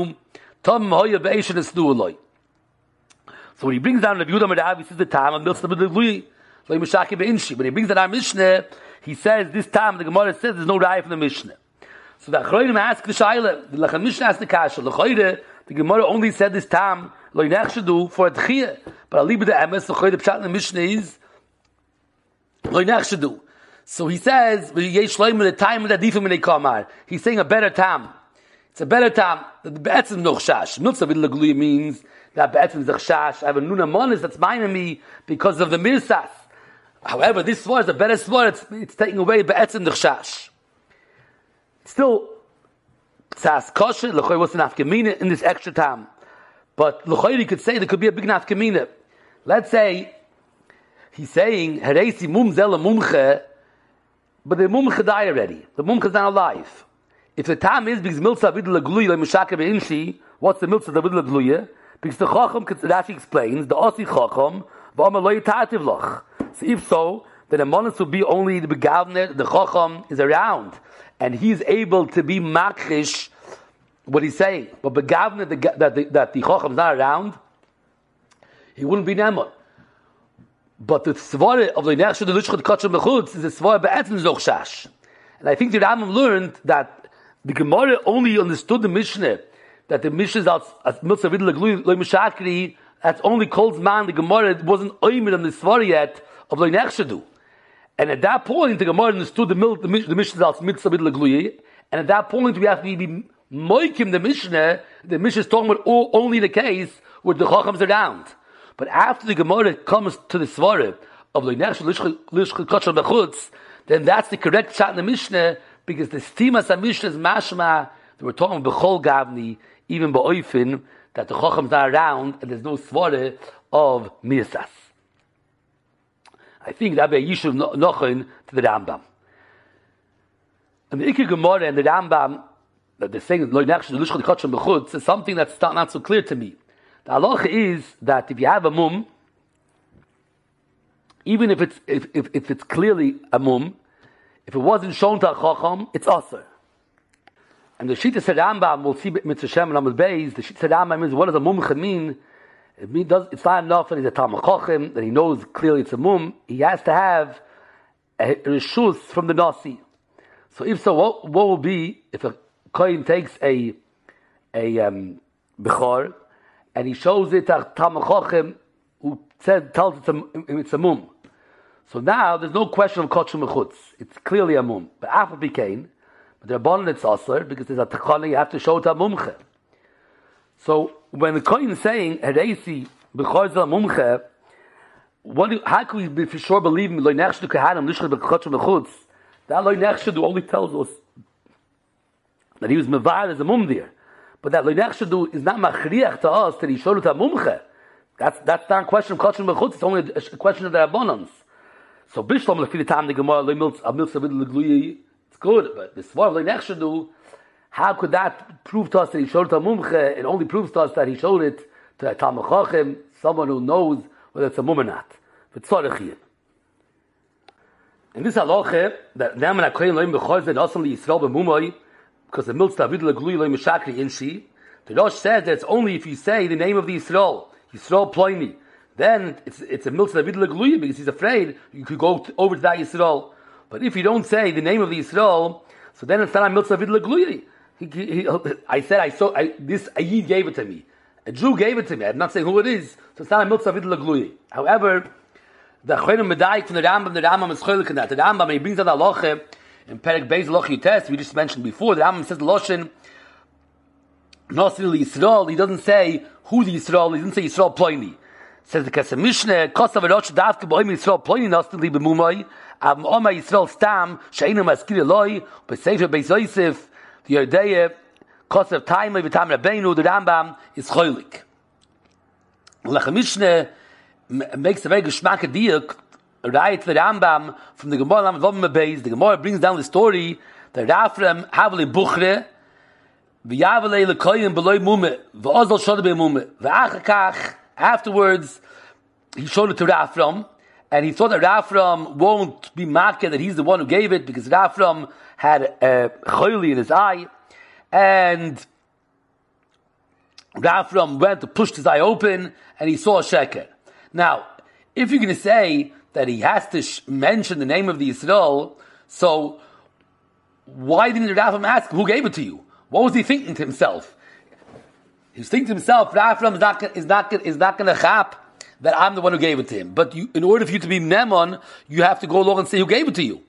[SPEAKER 3] Yehuda Amar Rav, he says the time of milsa v'legluyi lo mishaker beinshi. When he brings down our Mishnah, he says this time the Gemara says there's no raya from the Mishnah. So the Achronim ask the Shaila, the Lachem Mishnah asked the Kasha. The Gemara only said this time lo nechshdu for a tchiyah, but aliba the emes the Choyre pshat in the Mishnah is lo nechshdu. So he says, the time of the difim in kamar. He's saying a better time. It's a better time. The be'etzim no chshash. Milsa vidul agluyi means that be'etzim is a chshash. I have a nuna monis that's minding me because of the mirsas. However, this swar is a better swar. It's, it's taking away be'etzim the chshash. Still, tzas kosher, l'choy what's an afkamina in this extra time. But l'choy you could say there could be a big nafkamina. Let's say, he's saying, Hareisi mum zela mumche, but the mumche died already. The mumche is not alive. if the time is because milsa vidla gluya like mishaka beinshi, what's the milsa vidla gluya? Because the chacham, Rashi explains, the osi chacham v'amar lo yitativ loch. So if so, then a monus will be only the begavner, the chacham is around, and he's able to be makrish what he's saying. But begavner, the, that the that the chacham is not around, he wouldn't be nemon. But the svara of the nechshu the lushchad kacham bechutz is a svara be'etzim zochshash. And I think the Rambam learned that the Gemara only understood the Mishnah, that the Mishnah is as mitzvah vidla glui loy mishakri. That's only calls man. The Gemara wasn't oimid on the svara yet of loy nechshadu. And at that point, the Gemara understood the the, the Mishnah as mitzvah vidla glui. And at that point, we have to be moikim the Mishnah. The Mishnah is talking about all, only the case where the chacham's around. But after the Gemara comes to the svara of loy nechshadu lishchad kacham bechutz, then that's the correct shot in the Mishnah, because the stimas of Mishnah is mashma that we're talking b'chol gavni, even ba'oifin, that the chacham's not around and there's no svara of mirsas. I think that would be a yishuv nochen to the Rambam. And the Ikar Gemara and the Rambam, that they're saying lo nechshu l'shchad kacham b'chutz, is something that's not, not so clear to me. The halacha is that if you have a mum, even if it's if, if, if it's clearly a mum, if it wasn't shown to a chacham, it's aser. And the Shittas Rambam, we'll see Mitzvah Shem and Amud Beis, the Shittas Rambam means, what does a mumcha mean? It mean does, it's not enough that he's a Talmud Chacham, that he knows clearly it's a mum. He has to have a reshus from the Nasi. So if so, what, what will be if a Kohen takes a a um, Bechor and he shows it to a Talmud Chacham who says, tells it's a, it's a mum. So now there's no question of kachum mechutz. It's clearly a mum. But after became, but the rabbanon it's aser because there's a takana you have to show it a mumche. So when the kohen is saying heresi b'chorza mumche, what? Do, how can we be for sure believe in loy nechshdu kahanim lishchad b'kachum mechutz? That loy nechshdu only tells us that he was mevar as a mum there, but that loy nechshdu is not machriach to us that he showed it a mumche. That's that's not a question of kachum mechutz. It's only a, a question of the rabbanons. So Bishlam lefi the time the Gemara loy milz a milz avid legluyi, it's good, but the svar loy nechshadu, how could that prove to us that he showed it to a mumche? It only proves to us that he showed it to a Talmud Chacham, someone who knows whether it's a mum or not. V'tzorech here. In this halacha, that Naaman HaKohen loy b'chorz and also the Yisrael b'mumay, because the milz avid legluyi loy mishakri inshi, the Rosh says that it's only if you say the name of the Yisrael, Yisrael ploini. Then it's it's a miltzah David legluya because he's afraid you could go to, over to that Yisrael. But if you don't say the name of the Yisrael, so then it's not a miltzah David legluya. He, he, he, I said I saw I, this Ayid gave it to me. A Jew gave it to me. I'm not saying who it is, so it's not a miltzah David legluya. However, the Choyim Medayik from the Rambam, the Rambam is cholik in that. The Rambam, he brings out the halacha in Perek Beis Loch Yites. We just mentioned before. The Rambam says the Loshen Nasir Yisrael. He doesn't say who the Yisrael. He doesn't say Yisrael ploini. Says the Kesef Mishneh, Kosav Erosh Davke B'Oim Yisrael Ploini Nostli B'Mumai, Av Oma Yisrael Stam, Sheinu Maskir Eloi, B'Sefer Beis Yosef, the Yodea, Kosav Taimai V'Tam Rabbeinu, the Rambam is Choylik. Lech Mishneh makes a very geschmack diak, right to the Rambam from the Gemara Lamed Vavim Beis. The Gemara brings down the story that Rafram Havli Buchre, V'Yavalei Lekoyim B'Loi Mume, V'Ozal Shod B'Mume, V'Achakach. Afterwards, he showed it to Rafram, and he thought that Rafram won't be makeh that he's the one who gave it, because Rafram had a choyli in his eye, and Rafram went to push his eye open, and he saw a sheker. Now, if you're going to say that he has to sh- mention the name of the Yisrael, so why didn't Rafram ask who gave it to you? What was he thinking to himself? He's thinking to himself, Rafram is not, is not, is not going to chap that I'm the one who gave it to him. But you, in order for you to be Nemon, you have to go along and say who gave it to you.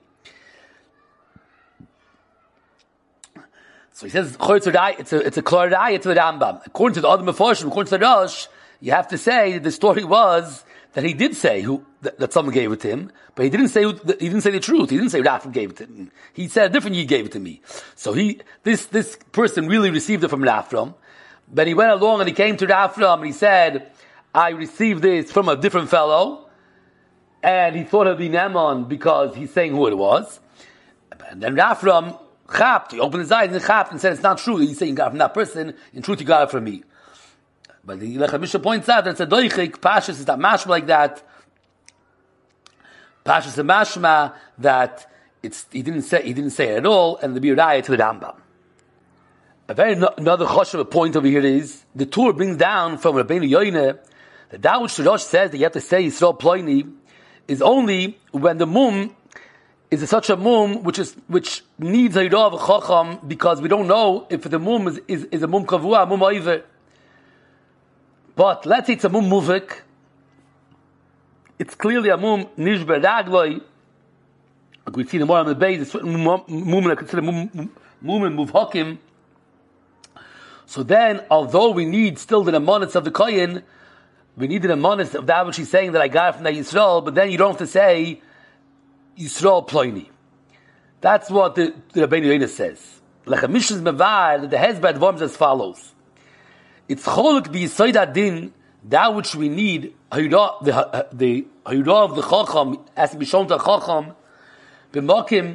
[SPEAKER 3] So he says, it's a, it's a Klorai, it's a Rambam. According to the other Meforshim, according to the Rosh, you have to say that the story was that he did say who, that, that someone gave it to him, but he didn't say who, he didn't say the truth. He didn't say Rafram gave it to him. He said a different Yid gave it to me. So he, this, this person really received it from Rafram. But he went along and he came to Rafram and he said, I received this from a different fellow. And he thought it would be Naaman because he's saying who it was. And then Rafram, chapped. He opened his eyes and chapped and said, it's not true. He's saying you got it from that person. In truth, you got it from me. But the Lechem Mishnah points out that it's a doichik. Pashas is that mashma like that. Pashas is a mashma that it's, he didn't say, he didn't say it at all, and the Biraya to the Rambam. A very no, another choshev point over here is the Torah brings down from Rabbeinu Yoineh that that which the Rosh says that you have to say Yisrael Ploini is only when the mum is such a mum which is which needs a of a chacham, because we don't know if the mum is, is, is a mum kavua, a mum oiver. But let's say it's a mum muvik. It's clearly a mum nishber ragloi. Like we see the more on the base, it's certain mum that consider mum mum and muvhakim. So then, although we need still the nemonis of the kohen, we need the nemonis of that which he's saying that I got it from the Yisrael, but then you don't have to say Yisrael Ploini. That's what the, the Rabbeinu Yoineh says. Like a Mishnah's Mevar, the Hezbollah forms as follows. It's choluk b'yisoid adin, that which we need, hayra, the the hayra of the chacham has to be shown to a chacham, b'makim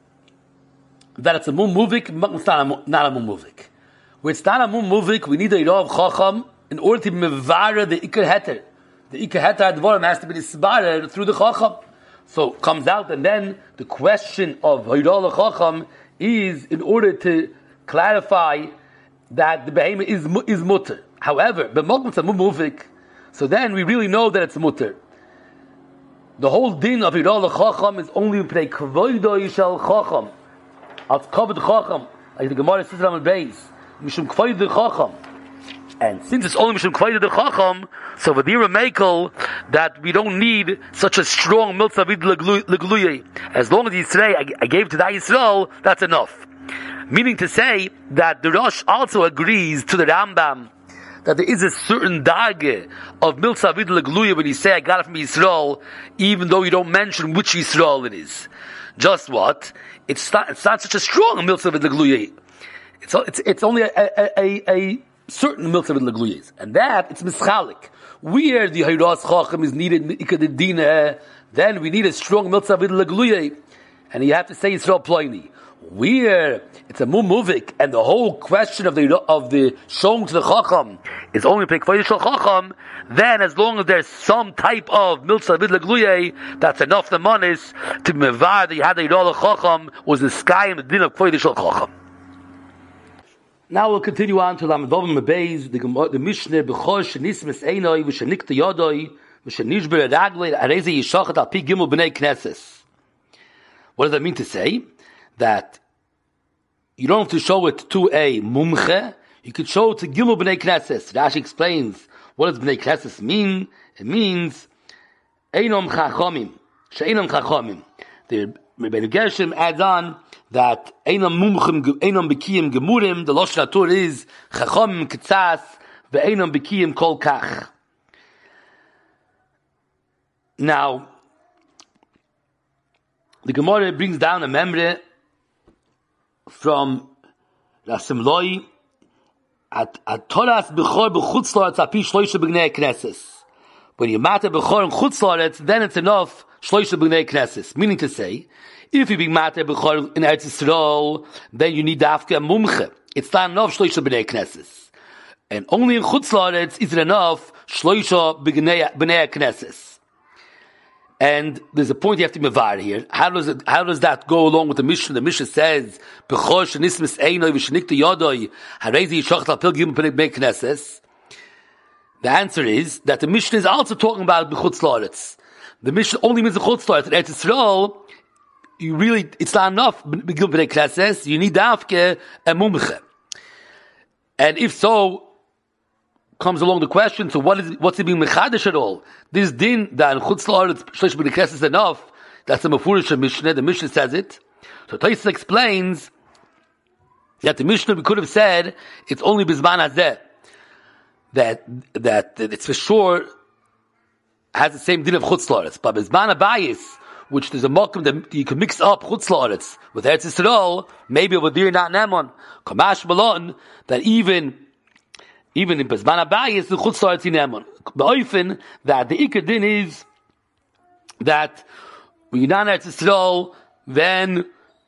[SPEAKER 3] that it's a mum muvik, it's not a, not a mum muvik. Where it's not a mum muvik, we need a hayra of chacham in order to mevara the ikar heter. The ikar heter advarim has to be disbared through the chacham. So it comes out, and then the question of hayra chacham is in order to clarify that the behemoth is is mutter. However, b'makom it's a mum muvik, so then we really know that it's mutter. The whole din of hayra chacham is only in play kvoido yishal chacham, als kavod chacham, like the Gemara says on the base. Mishum Kvoid the Chacham. And since it's only Mishum Kvoid the Chacham, so with Dira Mekel, that we don't need such a strong Miltzavid Legluye. As long as Yisrael, I, I gave to that Yisrael, that's enough. Meaning to say that the Rosh also agrees to the Rambam that there is a certain dage of Miltzavid Legluye when you say I got it from Yisrael, even though you don't mention which Yisrael it is. Just what? It's not, it's not such a strong Miltzavid Legluye. It's, it's, it's only a, a, a, a certain miltzav with legluyes. And that, it's mischalik. Where the hayras chacham is needed, then we need a strong miltzav with legluye. And you have to say Yisrael Ploini. Where it's a mumuvik, and the whole question of the of the showing to the chacham is only pekvayishal chacham, then as long as there's some type of miltzav with legluye, that's enough the manis to mevar that you had the hayras chacham was the sky and the din of kvayishal chacham. Now we'll continue on to Lamed Vav Mebeis, the the Mishnah B'chosh Nismes Einoi V'Shenikta Yodoi V'Shenishber Raglei Arezi Yishachat Al Pi Gimel B'nei Knesses. What does that mean to say? That you don't have to show it to a mumche, you could show it to Gimel B'nei Knesses. Rashi explains what does B'nei Knesses mean. It means Einom Chachomim, She'einom Chachomim. The Rebbeinu Gershom adds on that einam mumchim einam bekiyim gemurim, the lashon haTorah is chacham ketzas ve'einam bekiyim kol kach. Now, the Gemara brings down a memre from Rasim Loi at at Toras bechor b'chutz la'aretz api shloisha b'gnei knesses. When you matter bechor and chutz la'aretz, then it's enough shloisha b'gnei knesses. Meaning to say, if you be matter b'chor in Eretz Yisrael, then you need dafka mumche. It's not enough shloisha b'nei knesses, and only in chutz la'aretz is it enough shloisha b'nei knesses. And there's a point you have to mevar here. How does it? How does that go along with the Mishnah? The Mishnah says b'chor shenismes einoi v'shenikta yodoi harezi yishachat al pil gimel b'nei knesses. The answer is that the Mishnah is also talking about b'chutz la'aretz. The Mishnah only means the chutz la'aretz. In Eretz Yisrael, you really, it's not enough, you need dafke and mumche. And if so, comes along the question, so what is, what's it being mechadish at all? This din, that in chutz la'aretz, shlosh b'nei is enough, that's the mefurish Mishnah, the Mishnah says it. So Tosfos explains that the Mishnah, we could have said, it's only bizman hazeh, that, that, that it's for sure, has the same din of chutz la'aretz, but bizman habayis, which there's a mokum that you can mix up chutz la'aretz with Eretz Yisrael, maybe over there not Nemon, Kamash Malon, that even even in Bezman Abayis the chutz la'aretz in Nemon. Ba'ofen that the ikar din is that when you're not Eretz Yisrael, then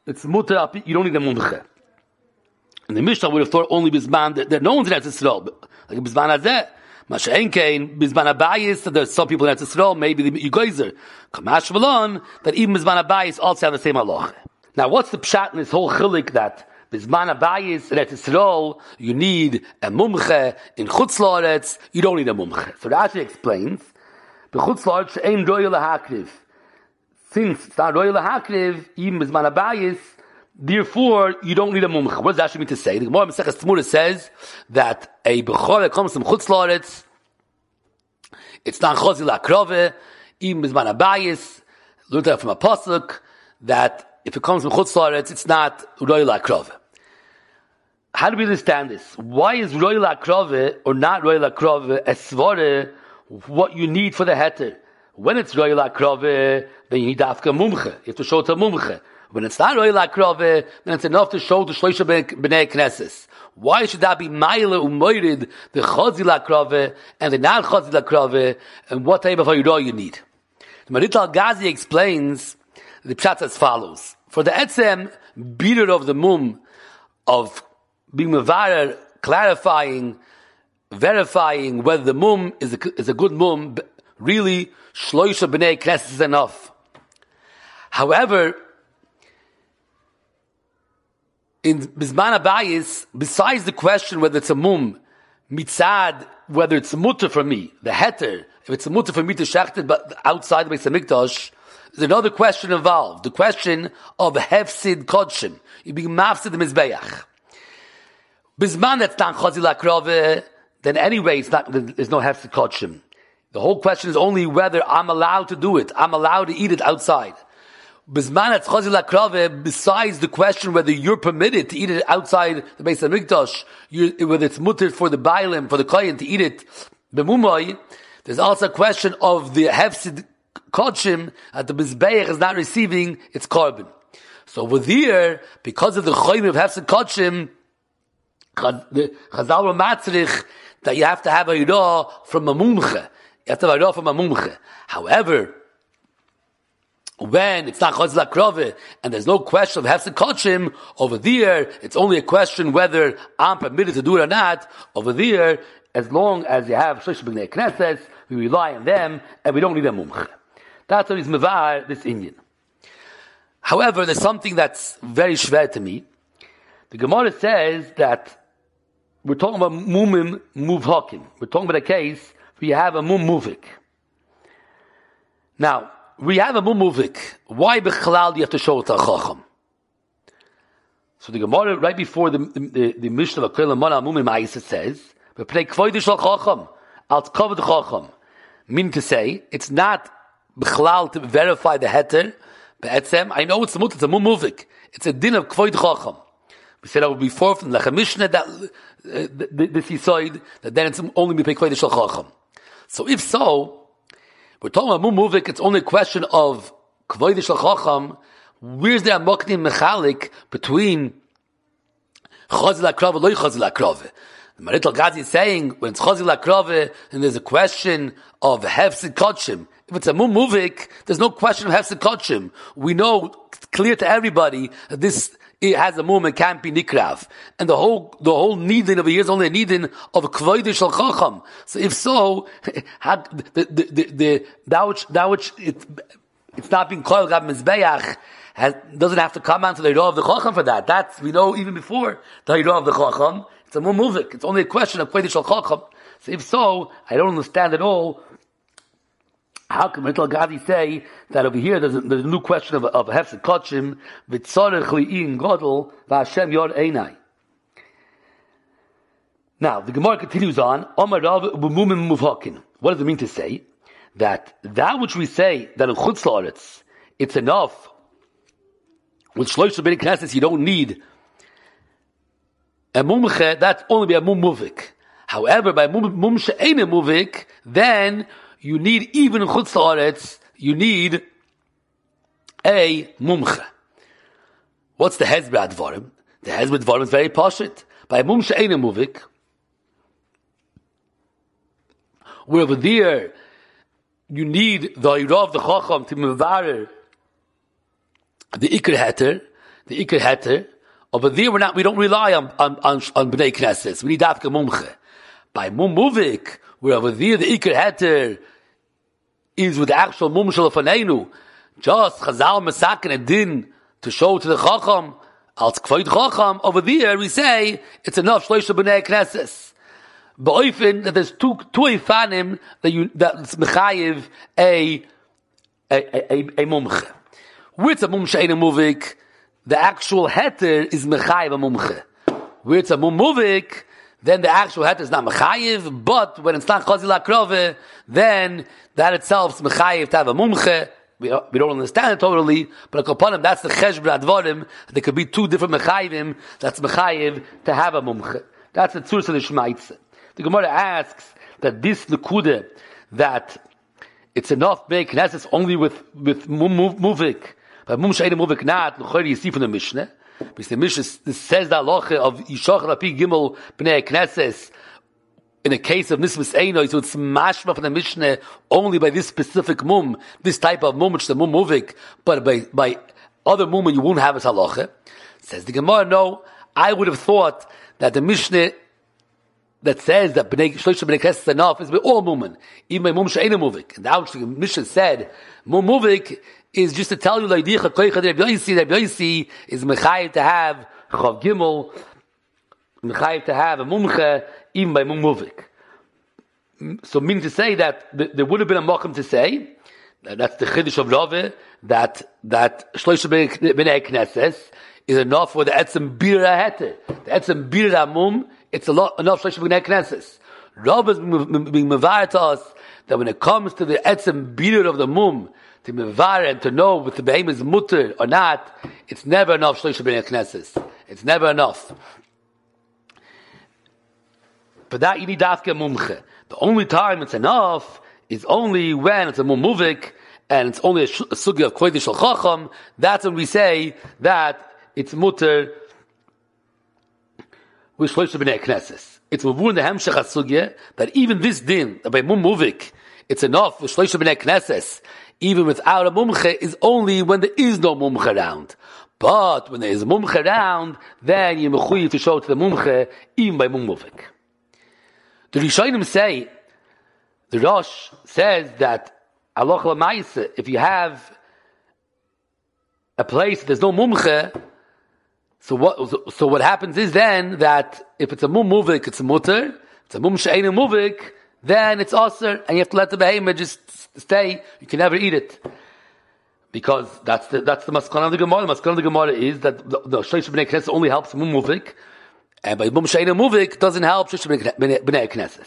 [SPEAKER 3] it's mutter, you don't need a mumche. And the Mishnah would have thought only Bizman, that, that no one's in Eretz Yisrael, like Bizman Hazeh. Masha'en Kein, Bizman Abayis, that there's some people in Eretz Yisrael, maybe the Yugoizer. Kamash Malon, that even Bizman Abayis also have the same halacha. Now, what's the pshat in this whole chilik that Bizman Abayis, in Eretz Yisrael, you need a mumche, in Chutz La'aretz, you don't need a mumche. So Rashi explains, B'chutz La'aretz she'ein roya lahakriv. Since it's not roya lahakriv, even Bizman Abayis, therefore, you don't need a mumcha. What does that actually mean to say? The Gemara Masechus Tzmura says that a bechor that comes from Chutz La'aretz, it's not chozil akrove, even bizman abayis, learned that from a pasuk, that if it comes from Chutz La'aretz, it's not royal akrove. How do we understand this? Why is royal akrove or not royal akrove a svare what you need for the heter? When it's royal akrove, then you need dafka mumcha. You have to show it to mumcha. When it's not royal akrove, then it's enough to show the shloisha b'nei knesses. Why should that be ma'ila u'moirid, the chazil akrove and the non chazil akrove, and what type of hayurah you need? The Marital Gazi explains the pshat as follows: for the etzem beater of the mum of being mevarer, clarifying, verifying whether the mum is a, is a good mum, really shloisha b'nei knesses is enough. However, in Bizman Abayis, besides the question whether it's a mum, mitzad, whether it's a mutter for me, the heter, if it's a mutter for me to shechted, but outside the Beis HaMikdash, there's another question involved, the question of hefsid kodshim. You being mafsid the mizbeach. Bizman that's not chazil akrove, then anyway, it's not, there's no hefsid kodshim. The whole question is only whether I'm allowed to do it. I'm allowed to eat it outside. Bizman at chazil akrove, besides the question whether you're permitted to eat it outside the Beis HaMikdash, whether it's mutter for the bailim, for the kohen to eat it b'mumoi, there's also a question of the hefsid kodshim that the mizbeach is not receiving its korban. So over there, because of the choyim of hefsid kodshim, the Chazal were matzrich that you have to have a yirah from a mumche. You have to have a yirah from a mumche. However, when it's not chazil akrove and there's no question of hefsid kodshim, over there it's only a question whether I'm permitted to do it or not. Over there, as long as you have shlosh b'nei knesses, we rely on them and we don't need a mumche. That's what is mevar this Indian. However, there's something that's very shver to me. The Gemara says that we're talking about mumim muvhakim. We're talking about a case where you have a mum muvik. Now, we have a mum muvik. Why b'chalal do you have to show it to a chacham? So the Gemara, right before the the, the, the Mishnah of Akrela Mana Mumim Ma'isa says, "V'pnei kvoidish shel chacham, al tkavod chacham," meaning to say, it's not b'chalal to verify the heter. Be'etzem, I know it's a mut, it's a mum muvik. It's a din of kvoid chacham. We said that before from the Lechem Mishnah that uh, this yisoid that then it's only b'pnei kvoidish shel chacham. So if so, we're talking about mum muvik, it's only a question of kvoid shel chacham. Where's the amaknim mechalik between chazil akrove and loy chazil akrove? The Marital Gazi is saying when it's chazil akrove, then there's a question of hefsid kodshim. If it's a mum muvik, there's no question of hefsid kodshim. We know it's clear to everybody that this it has a mum and can't be nikrav, and the whole the whole needin of a year is only a needin of a kvoid shel chacham. So if so, had the the the, the that which that which it, it's not being called gab mizbeach. Has, doesn't have to come on to the Yirah of the Chacham for that. That's, we know even before the Yirah of the Chacham, it's a mum muvik. It's only a question of Kvedish al Chacham. So if so, I don't understand at all how can Marital Gazi say that over here there's a, there's a new question of, of Hefsed Kodshim, V'tzorech li'in Godel, V'Hashem Yor Einai. Now, the Gemara continues on, Omar Rav B'mumim Muvhakin. What does it mean to say? That that which we say, that in Chutz La'aretz, it's enough with shlosh b'nei knesses, you don't need a mumche. That's only by a mum muvik. However, by mum mum she'ein muvik, then you need even in chutz la'aretz, you need a mumche. What's the hezbollah dvarim? The hezbollah dvarim is very pashut. By mum she'ein muvik, where over there you need the Yirah of the Chacham to mevarer the ikr heter, the Iker Heter. Over there, we're not, we don't rely on, on, on, on Bnei Knesses. We need Dafka Mumche. By Mum Muvik, where over there the Iker Heter is with the actual Mum Shalafanenu, just Chazal Masakin and Din to show to the Chacham, als Kvoid Chacham, over there we say, it's enough Shloisha Bnei Knesses. But often, that there's two, two Ifanim that you, that's Mechayiv a, a, a, a Mumche. Where it's a Mum She'ena Muvik, the actual heter is mechayiv a mumche. Where it's a mumuvik, then the actual heter is not mechayiv, but when it's not chazil akrove, then that itself is mechayiv to have a mumche. We don't, we don't understand it totally, but upon him, that's the cheshbon advarim. There could be two different mechayivim that's mechayiv to have a mumche. That's the tzurus of the shmaitze. The Gemara asks that this nekude, that it's enough make knesses only with with mumuvik. But Mum She'ena Muvik not, l'chayri you see from the Mishnah, because the Mishnah says the halacha of Yishach Rapi Gimel Bnei Knesses in a case of Nismas Einoi, so it's mashma from the Mishnah only by this specific mum, this type of mum, which is the Mum Muvik, but by, by other mum you won't have as halacha. Says the Gemara, no, I would have thought that the Mishnah that says that Bnei Shloisha Bnei Knesses enough is by all mummen, even by Mum She'ena Muvik. And now the Mishnah said, Mum Muvik is just to tell you like the Koicha the Rabbi Yosi, Rabbi Yosi is mechayiv to have Chav Gimel, mechayiv to have a mumche even by mumuvik. So meaning to say that there would have been a mokum to say that that's the chiddush of Rave, that that Shloisha Bnei Knesses is enough for the etzem bira heter, the etzem bira mum. It's a lot enough Shloisha Bnei Knesses. Rave is being mevayer to us that when it comes to the etzem bira of the mum, to mevar and to know if the behem is mutter or not, it's never enough Shloisha Bnei Knesses. It's never enough. For that you need dafke mumche. The only time it's enough is only when it's a mumuvik and it's only a, sh- a sugi of kodesh al chacham. That's when we say that it's mutter with Shloisha Bnei Knesses. It's mavur in the hemshech hasugya that even this din that by mumuvik it's enough with Shloisha Bnei Knesses, even without a mumche, is only when there is no mumche around. But when there is a mumche around, then you're mechuyev to show to the mumche, even by mumuvik. The Rishonim say, the Rosh says that aloch l'maisa, if you have a place there's no mumche, so what? So, so what happens is then that if it's a mumuvik, it's a mutter. If it's a mum she'ena muvik, then it's aser, and you have to let the behemoth just stay. You can never eat it, because that's the that's the maskana of the Gemara. The maskana of the Gemara is that the Shloisha Bnei Knesses only helps mum muvik, and by mum she'ena muvik doesn't help Shloisha Bnei Knesses.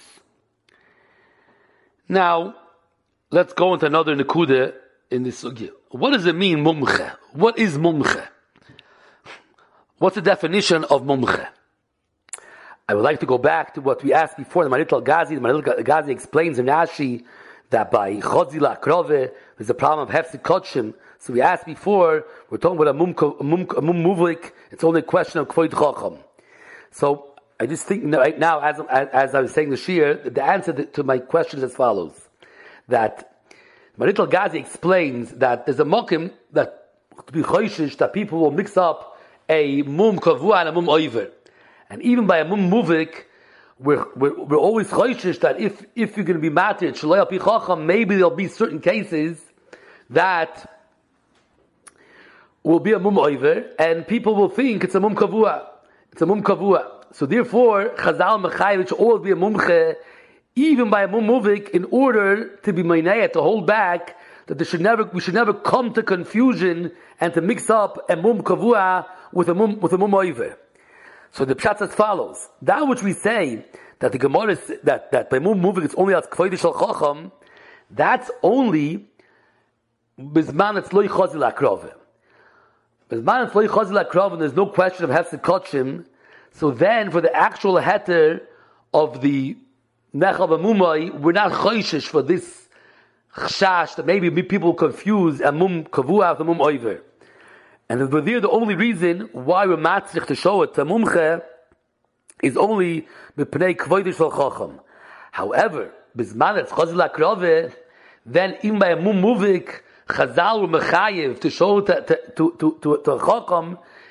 [SPEAKER 3] Now, let's go into another nekuda in this sugya. What does it mean, mumche? What is mumche? What's the definition of mumche? I would like to go back to what we asked before. The Marit al-Ghazi, the Marit al-Ghazi explains in Rashi that by chodzila krove there's a problem of hefsek kodshim. So we asked before, we're talking about a mum a mum, a mum muvlik. It's only a question of kvoid chacham. So I just think right now, as as, as I was saying the shir, the answer to my question is as follows: that Marit al-Ghazi explains that there's a mokim that to be choishish that people will mix up a mum kavua and a mum oiver. And even by a mum muvik, we're, we're, we're always choishish that if, if you're going to be matir, shaloi al pi chacham, maybe there'll be certain cases that will be a mum oiver, and people will think it's a mum kavua. It's a mum kavua. So therefore, chazal mechai, which will always be a mumche, even by a mum muvik, in order to be meinayah, to hold back, that there should never, we should never come to confusion and to mix up a mum kavua with a mum, with a mum oiver. So the pshat as follows: that which we say that the Gemara is, that that by mum moving it's only as kvoidish al chacham, that's only bizman it's loy chazil akrove. Bizman it's loy chazil akrove, and there's no question of hefsek kodshim. So then, for the actual heter of the nechav amumai, we're not choishish for this chashash that maybe people confuse a mum kavua with a mum oiver. And over there, the only reason why we're matzich to show it to mumche is only b'pnei kvoidish al chacham. However, bizman it's chazil akrove, then in by a mum muvik, chazal or mechayev to show to to to to to a chacham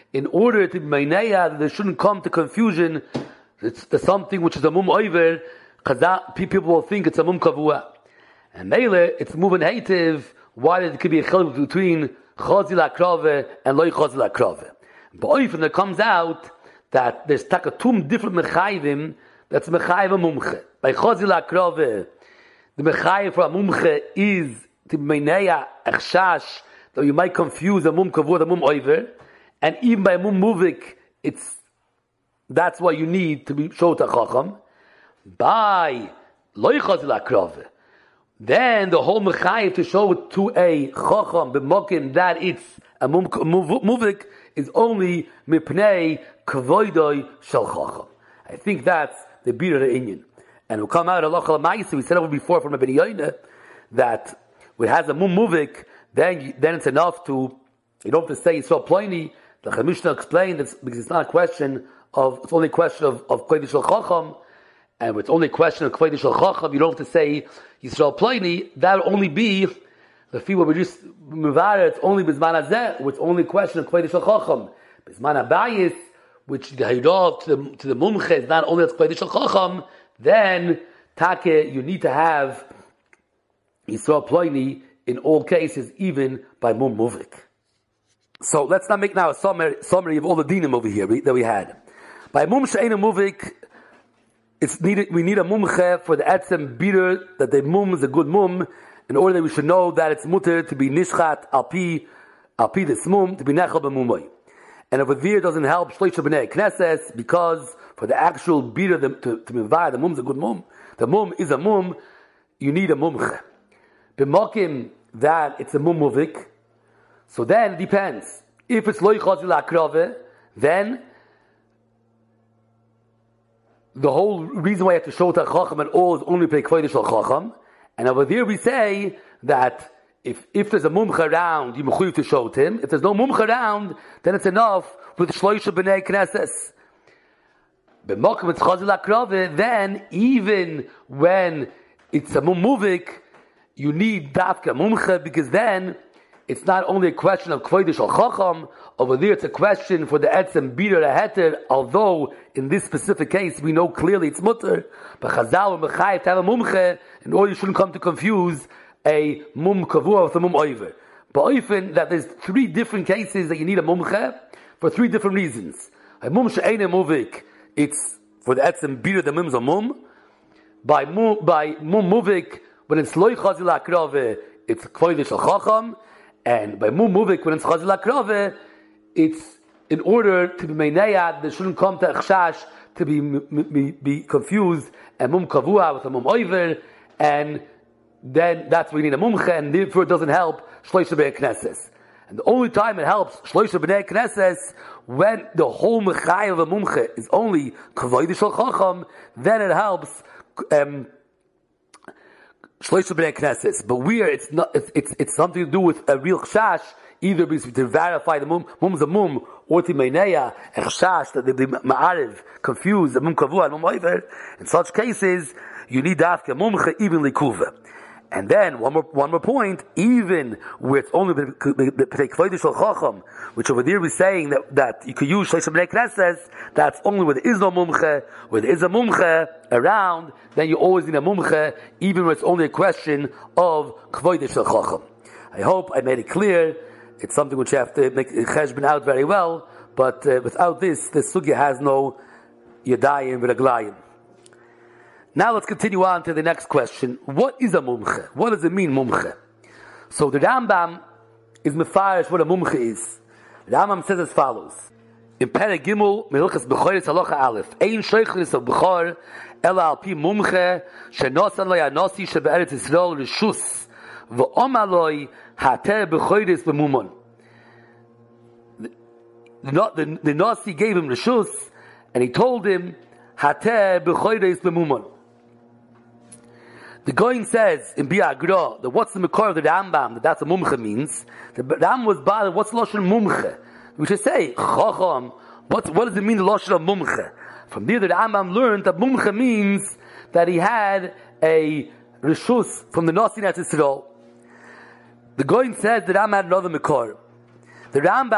[SPEAKER 3] in order to be meineya, that there shouldn't come to confusion, it's the something which is a mum oiver, because people will think it's a mum kavua. And mele, it's moving hativ, why there could be a chiluk between chazil akrave and loy chazil akrave. But often it comes out that there's takatum different mechayvim, that's mechayv a mumche. By chazil akrave, the mechayv for a mumche is to meineya echshash, though you might confuse a mum kavua, the mum oiver, and even by a mum muvik, it's that's why you need to be showed a chacham. By loy chazil akrave, then the whole mechayiv to show it to a chacham b'mokim that it's a mum muvik is only mipnei kvoidoi shel chacham. I think that's the bir of the inyan, and we'll come out of halacha l'maisa. We said over before from Rabbi Yoina that when it has a mum muvik, then then it's enough to you don't have to say Yisrael Ploini. The Mishnah explained that because it's not a question of it's only a question of of kodesh shel chacham. And it's only a question of Kveidish al-Chacham, you don't have to say Yisrael Ploini, that will only be, the fee will be just Muvara, it's only Bizman Hazeh, which is only a question of Kveidish al-Chacham. Bizman Abayis, which the Hayrov to the, to the Mumche is not only as Kveidish al-Chacham, then, Take, you need to have Yisrael Ploini in all cases, even by Mum Muvik. So let's not make now a summary, summary of all the dinim over here we, that we had. By Mum She'ena Muvik, It's needed. We need a mumche for the etzem bitter that the mum is a good mum, in order that we should know that it's mutter to be nishchat alpi alpi this mum to be nechal b'mumay. And over there doesn't help shleisha b'nei knesses because for the actual bitter to to mivar the mum is a good mum. The mum is a mum. You need a mumche. B'mokim that it's a mum muvik. So then it depends. If it's loy chazil akrave, then the whole reason why you have to show to Chacham at all is only play Kveidish al Chacham. And over there we say that if if there's a mumcha around, you mechuyev to show to him. If there's no mumcha around, then it's enough with shloisha b'nei knesses. B'mokim it's chazil akrave, then even when it's a mumuvik, you need dafka mumcha, because then it's not only a question of Kveidish al Chacham, over there it's a question for the etzem bitter a heter, although in this specific case we know clearly it's mutter, but Chazal and Mechayev to have a mumche, in order you shouldn't come to confuse a mum kavua with a mum oiver. But often that there's three different cases that you need a mumche for three different reasons. A mum she'ene muvik, it's for the etzem bitter the mum's a mum. By mum, by mum muvik, when it's loy chazil akrave, it's Kveidish al Chacham. And by mum muvik, when it's chazil akrave, it's in order to be meineyad, there shouldn't come to echshash to be, be be confused and mum kavua with a mum oiver, and then that's where you need a mumche, and therefore it doesn't help shloisha b'nei knesses. And the only time it helps shloisha b'nei knesses when the whole mechai of a mumche is only kavoidish al chacham, then it helps. Um, Shloisha b'nei knesses, but where it's not, it's, it's it's something to do with a real chash, either to verify the mum, mum's a mum, or to meineya a chash that the ma'ariv confused the mum kavua and mum oiver. In such cases, you need dafka mumcha even likuva. And then one more one more point, even where it's only the kveidish al chacham, which over there we're saying that, that you could use shloisha b'nei knesses, that's only where there is no mumche. Where there is a mumche around, then you always need a mumche, even when it's only a question of kveidish al chacham. I hope I made it clear. It's something which you have to make cheshbon out very well, but uh, without this, the sugya has no yadayim v'raglayim. Now let's continue on to the next question. What is a mumche? What does it mean, mumche? So the Rambam is mefarish what a mumche is. The Rambam says as follows. In Perek Gimel, Mehilchas Bechoros Halacha Aleph, Ein Sheichus of Bechor, Ela Al Pi Mumche, Shenosan Lo Yanasi Shebe'eretz Yisrael Rishus, V'Omar Lo Hater Bechoros B'Mumon. The, the, the Nasi gave him Rishus, and he told him, Hater Bechoros B'Mumon. The Goyin says in Biagra that what's the makor of the Rambam that that's a mumche means. The Rambam was bothered. What's lashon mumche? We should say chacham. What what does it mean the lashon of mumche? From there, the Rambam learned that mumche means that he had a rishus from the Nasi Eretz Yisrael. The Goyin says the Rambam had another makor. The Rambam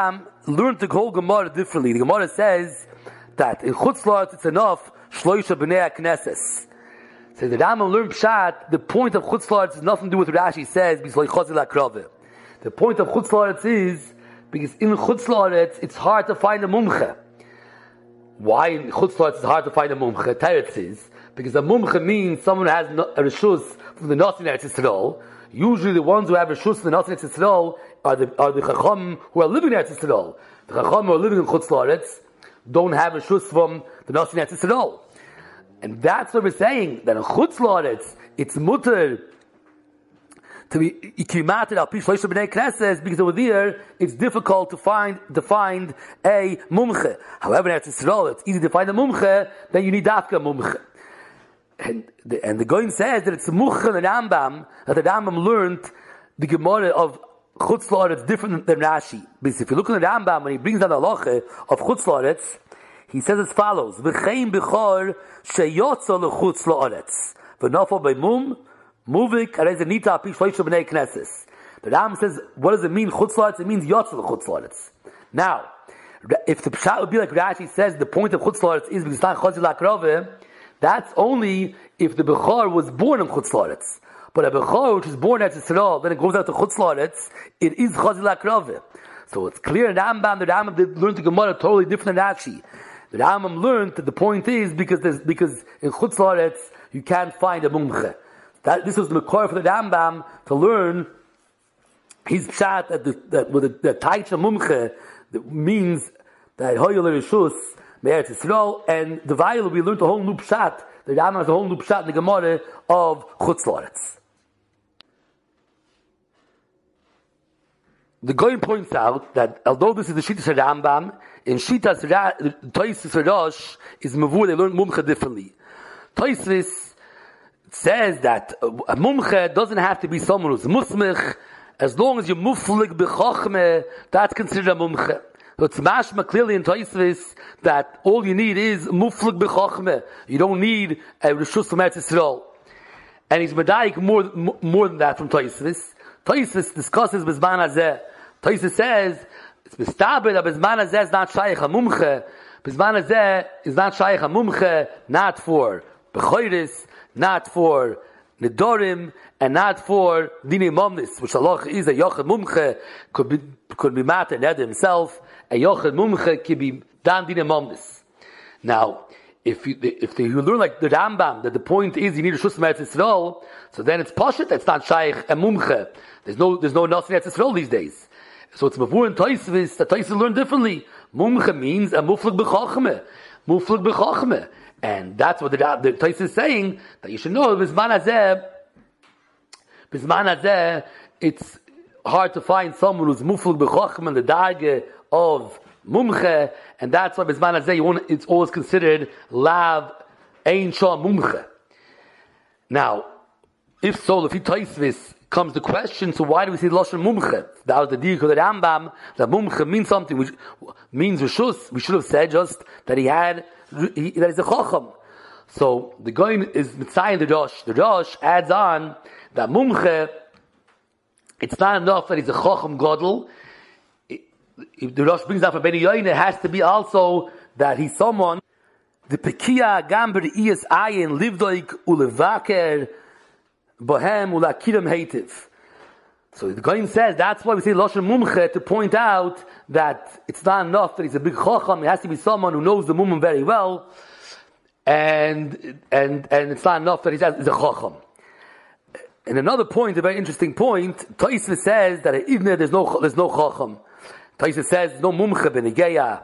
[SPEAKER 3] learned the whole Gemara differently. The Gemara says that in Chutz La'aretz it's enough Shloisha B'nei HaKnesses. So the Rambam learned Pshat, the point of Chutz La'aretz has nothing to do with what Rashi says, the point of Chutz La'aretz is, because in Chutz La'aretz it's hard to find a mumche. Why in Chutz La'aretz it's hard to find a mumche? Teretz is, because a mumche means someone who has a reshus from the Nasi Eretz Yisrael. Usually the ones who have reshus from the Nasi Eretz Yisrael are the, are the Chacham who are living in Eretz Yisrael. The Chacham who are living in Chutz La'aretz don't have reshus from the Nasi Eretz Yisrael. And that's what we're saying, that in Chutz La'aretz, it's mutter to be ikimated al pi shloisha b'nei knesses, because over there, it's difficult to find, to find a mumche. However, in Eretz Yisrael, it's easy to find a mumche, then you need dafka mumche. And the, and the Goin says that it's muche in the Rambam, that the Rambam learned the Gemara of Chutz La'aretz different than Rashi. Because if you look in the Rambam, when he brings down the halacha of Chutz La'aretz, he says as follows: V'chein b'chor sheyotza l'chutz la'aretz v'nafal b'mum muvik arei zenita api shloisha b'nei knesses. The Ram says, what does it mean chutz la'aretz? It means yotza l'chutz la'aretz. Now, if the pshat would be like Rashi says, the point of chutz la'aretz is because it's not chazil akrove, that's only if the bechor was born in chutz la'aretz. But a bechor which is born in Yisrael, then it goes out to chutz la'aretz, it is chazil akrove. So it's clear in Rambam, the Rambam did learn the Gemara totally different than Rashi. The Rambam learned that the point is because there's, because in Chutz La'aretz you can't find a mumche. That this was the makor for the Rambam to learn his pshat that the that with the, the taitcha mumche that means that hoyel reshus me'eretz Yisrael, and the vayil we learned a whole new pshat. The Rambam has a whole new pshat in the Gemara of Chutz La'aretz. The Goyin points out that although this is the Shittas Rambam, in Shittas Toysis Rosh is Mavur, they learn Mumche differently. Toysis says that a Mumche doesn't have to be someone who's Musmich, as long as you're Muflig B'chochme, that's considered a Mumche. So it's mashma clearly in Toysis that all you need is Muflig B'chochme. You don't need a Rishus from Eretz Yisrael. And he's Medaik more, more than that from Toysis. Toysis discusses Bizman Hazeh. Toysis says, it's mistaber that Bizman Hazeh is not Shaykh HaMumche. Bizman Hazeh is not Shaykh HaMumche, not for Bechoiris, not for Nidorim, and not for Dini Momnis, which Allah is a Yochid Mumche, could be, could be Mata Ned himself, a Yochid Mumche could be Dan Dini Momnis. Now, if you, if you learn like the Rambam, that the point is you need a Shus Meretz Yisrael, so then it's Poshet, it's not Shaykh and Mumche. There's no, there's no Nasi Eretz Yisrael these days. So it's Mavur and Toisvis, that Toisvis learn differently. Mumche means a Muflik B'chochme. Muflik B'chochme. And that's what the, the Toisvis is saying, that you should know, Bizman Hazeh, Bizman Hazeh, it's hard to find someone who's Muflik B'chochme, the Darge of Mumche, and that's why Bizman Hazeh, you want, it's always considered Lav Ein Shah Mumche. Now, if so, if he Toisvis comes the question, so why do we say Lashon Mumche? That was the deal of the Rambam, that Mumche means something which means Rishus. We should have said just that he had, he, that he's a Chacham. So the going is Mitzay in the Rosh. The Rosh adds on that Mumche, it's not enough that he's a Chacham Godel. If the Rosh brings out for Beni Yoyin, it has to be also that he's someone, the Pekia Gamber Iyas Ayin, Livdoik Ulevaker, Bohem Ulakiram Hativ. So the Goyim says that's why we say Lashon Mumche, to point out that it's not enough that he's a big Chacham. It has to be someone who knows the Mumim very well, and and and it's not enough that he's a, he's a Chacham. And another point, a very interesting point, Toisva says that even there's no there's no Chacham. Toisva says no Mumche Benegeya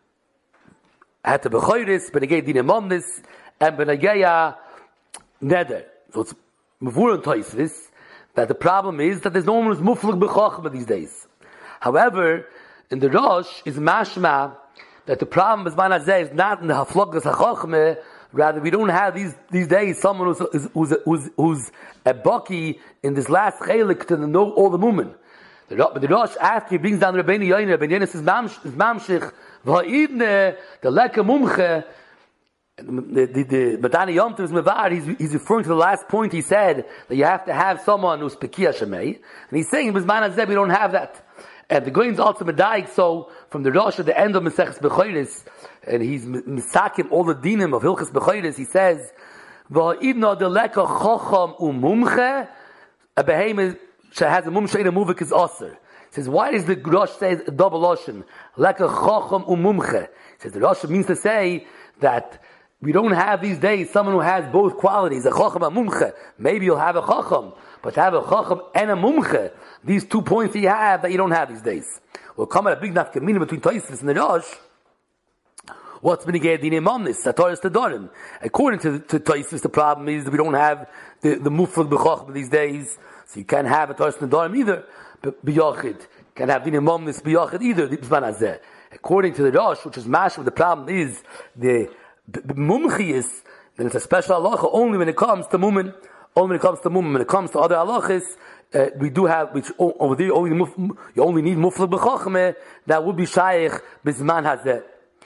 [SPEAKER 3] had to Bechoiris, Benegeya Dine Momnis, and Benegeya Neder. So it's Mavur and Toisvis, that the problem is that there's no one who's muflik b'chochma these days. However, in the Rosh is mashma that the problem is is not in the haflokas hachochme. Rather, we don't have these these days someone who's who's who's, who's a baki in this last chelik to know all the mumen. The, but the Rosh after he brings down Rabbeinu Yoyin, Rabbeinu Yoyin is mamshich v'ha'ibne the leka mumche. The the the Madani Yom Tov is Mevar. He's he's referring to the last point he said that you have to have someone who's Pekia Shemei, and he's saying Bizman Hazeh we don't have that, And the Goin's ultimate daik, so from the Rosh at the end of Maseches Bechoros, and he's misakim all the dinim of Hilchos Bechoros, he says, Va'idna deleka chocham umumche, a behemoth has a mumche in a muvik is aser. He says, why does the Rosh say a double Lashon? Leka chocham umumche. He says, the Rosh means to say that we don't have these days someone who has both qualities, a chocham and a mumche. Maybe you'll have a chocham, but to have a chocham and a mumche, these two points that you have that you don't have these days. We'll come at a big nafkamina between Tosfos and the Rosh. What's been again the imamnis? Satoris Tadorim. According to to Tosfos, the problem is that we don't have the the mufrad b'chochma these days, so you can't have a Satoris Tadorim either. But b'yachid can't have the imamnis b'yachid either. The according to the Rosh, which is mash, the problem is the mumchius. Then it's a special halacha only when it comes to mumen. Only when it comes to mumen. When it comes to other halachas, uh, we do have which over there only you only need mufrad b'chochma. That would be shaykh bizman hazeh.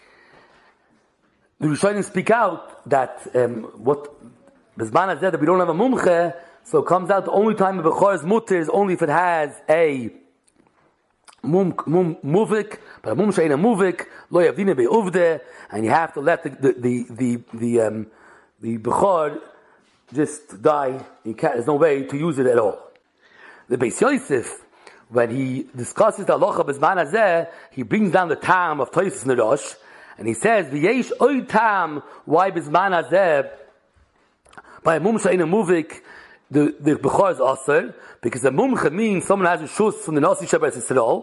[SPEAKER 3] The Rishonim speak out that um, what Bizman has said that we don't have a mumche, so it comes out the only time a bechor is mutter is only if it has a mum, mum muvik, but a mumche ain't a muvik, lo yavdina be'uvde, and you have to let the the the the, the um the bechor just die. You can't. There's no way to use it at all. The Beis Yosef, when he discusses the halacha Bizman hazeh, he brings down the time of Tosfos and the Rosh. And he says, "V'yesh oy tam why bizman hazeh by a mumcha in a muvik the the bechor is aser because a mumcha means someone has a shus from the Nasi Shabbat Yisrael,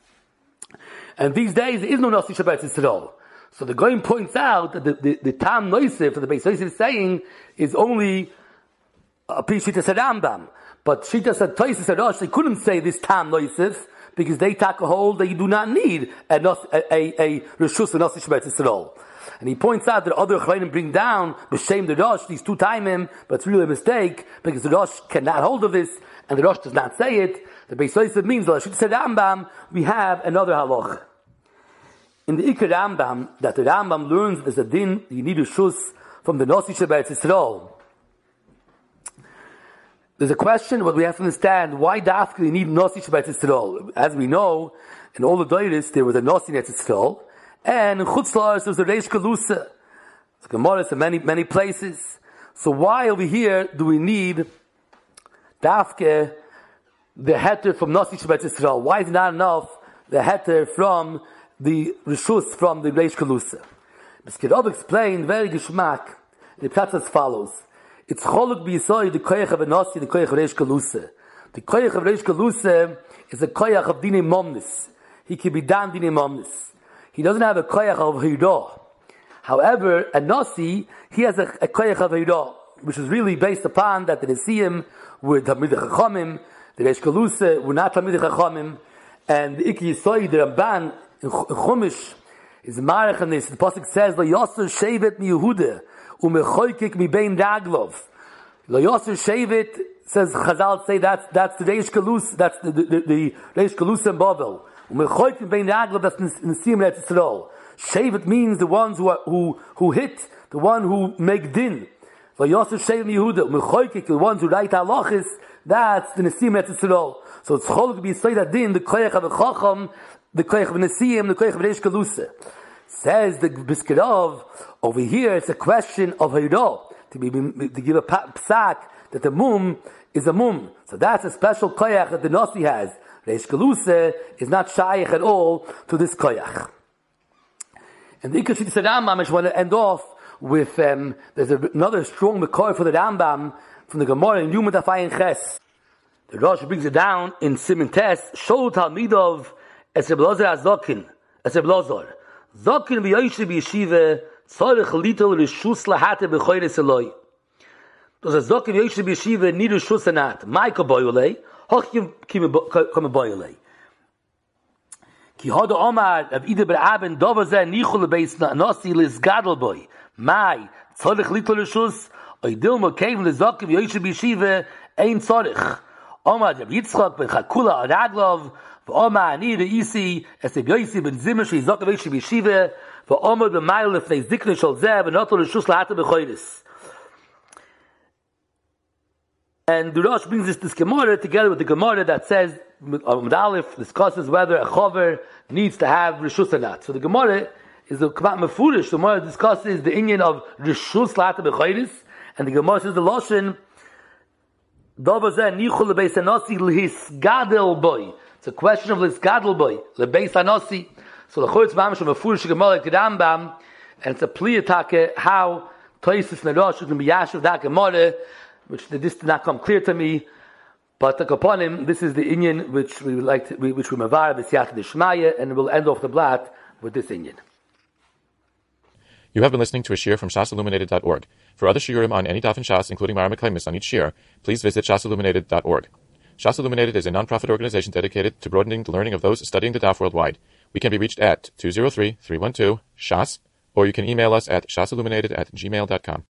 [SPEAKER 3] and these days there is no Nasi Shabbat Yisrael. So the Goyim points out that the the, the tam noisif that the Beis Yosef is saying is only a piece of Rambam, but Shita said Tosfos and Rosh they couldn't say this tam noisif, because they take a hold that you do not need a a a reshus and Nasi Shabbat Yisrael. And he points out that other Chayim bring down b'shem the Rosh these two timim, but it's really a mistake because the Rosh cannot hold of this and the Rosh does not say it. The Beis Yosef means the Lashit said Rambam. We have another halach in the Ikar Rambam that the Rambam learns as a din you need reshus from the Nasi Shabbat Yisrael. There's a question, but we have to understand why dafka you need Nasi Shabbat Yisrael. As we know, in all the Deiris there was a Nasi Shabbat Yisrael, and in Chutz La'aretz there was a Reish Galusa. It's Gemara in many many places. So why over here do we need dafka the heter from Nasi Shabbat Yisrael? Why is it not enough the heter from the Rishus from the Reish Galusa? Mister Rav explained very geschmack. The pshat as follows. It's choluk b'yisoy the koyach of a nasi, the koyach of Reish Galusa. The koyach of Reish Galusa is a koyach of dinei momnis. He can be dan dinei momnis. He doesn't have a koyach of hidah. However, a nasi, he has a, a koyach of hidah, which is really based upon that the Nesiim were Talmidei Chachamim, the Reish Galusa were not Talmidei Chachamim, and the Ikki Yisoy, the Ramban in Chumash is marach on this. The pasuk says, "Lo yasser shevet mi Yehuda." Umechoykik mi bein raglov. Lo Yosser Shevet says Chazal say that's that's the Reish Galus, that's the the, the, the Reish Galus and Bavel. Umechoykik mi bein raglov, that's Nesiim Eretz Yisrael. Shevet means the ones who are, who who hit, the one who make din. Lo Yosser Shevet mi Yehuda. Umechoykik, the ones who write halachis, that's the Nesiim Eretz Yisrael. So it's choluk to be say that din the koyach of the Chacham, the koyach of Nesiim, the koyach of Reish Galusa. Says the Biskerov over here, it's a question of Hidah, to be to give a psak that the mum is a mum. So that's a special koyach that the Nasi has. Reish Galusa is not shaykh at all to this koyach. And the Ikashit Rambam, I just want to end off with um, there's another strong makor for the Rambam from the Gemara in Yuma Tafayin Ches. The Rosh brings it down in Siman Tes. Shol Talmidov es Reb Elazar Azokin es Reb Elazar. Zokin v'yoyshi b'yeshiva tzorech litol rishus lahate b'choyres eloi. Does a zokin v'yoyshi b'yeshiva need rishus anat? Maika boyolei, hochim kime boyolei. Ki hada omar av ida b'ra'aben dover zeh nichol beis nasi lizgadol boy. Mai tzorech litol rishus oidil mokeim lezokin v'yoyshi b'yeshiva ein tzorech. Omar Rav Yitzchak ben Chakula Araglov v'Omar ani reisi es Yosi ben Zimmer sheizok v'yishi b'yeshiva v'Omar b'mayil lefnei zikne shel zeh v'noto l'shus lahata b'choyres. And the Rosh brings this, this Gemara together with the Gemara that says, Amud Aleph discusses whether a chover needs to have Rishus or not. So the Gemara is the Kamat Mefurish. The Gemara discusses the inyan of Rishus Lata B'chayris, and the Gemara says the Lashon, Davazeh Nichul Lebeis Hanasi L'hisgadel Boy. It's a question of L'hisgadel Boy, Lebeis Hanasi. So the Chortz Mamish of Mefurish Gemara to Rambam, and it's a pliyatake how Toisus and Rosh can be Yashav that Gemara, which this did not come clear to me. But upon him, this is the inyan which we would like to, which we mavar b'siyat d'shmaya, and we'll end off the blat with this inyan.
[SPEAKER 1] You have been listening to a shir from shas illuminated dot org. For other shiurim on any daf in Shas, including Mara Meklemis on each shir, please visit shas illuminated dot org. Shas Illuminated is a non-profit organization dedicated to broadening the learning of those studying the daf worldwide. We can be reached at two zero three, three one two, shas, or you can email us at shasilluminated at gmail dot com.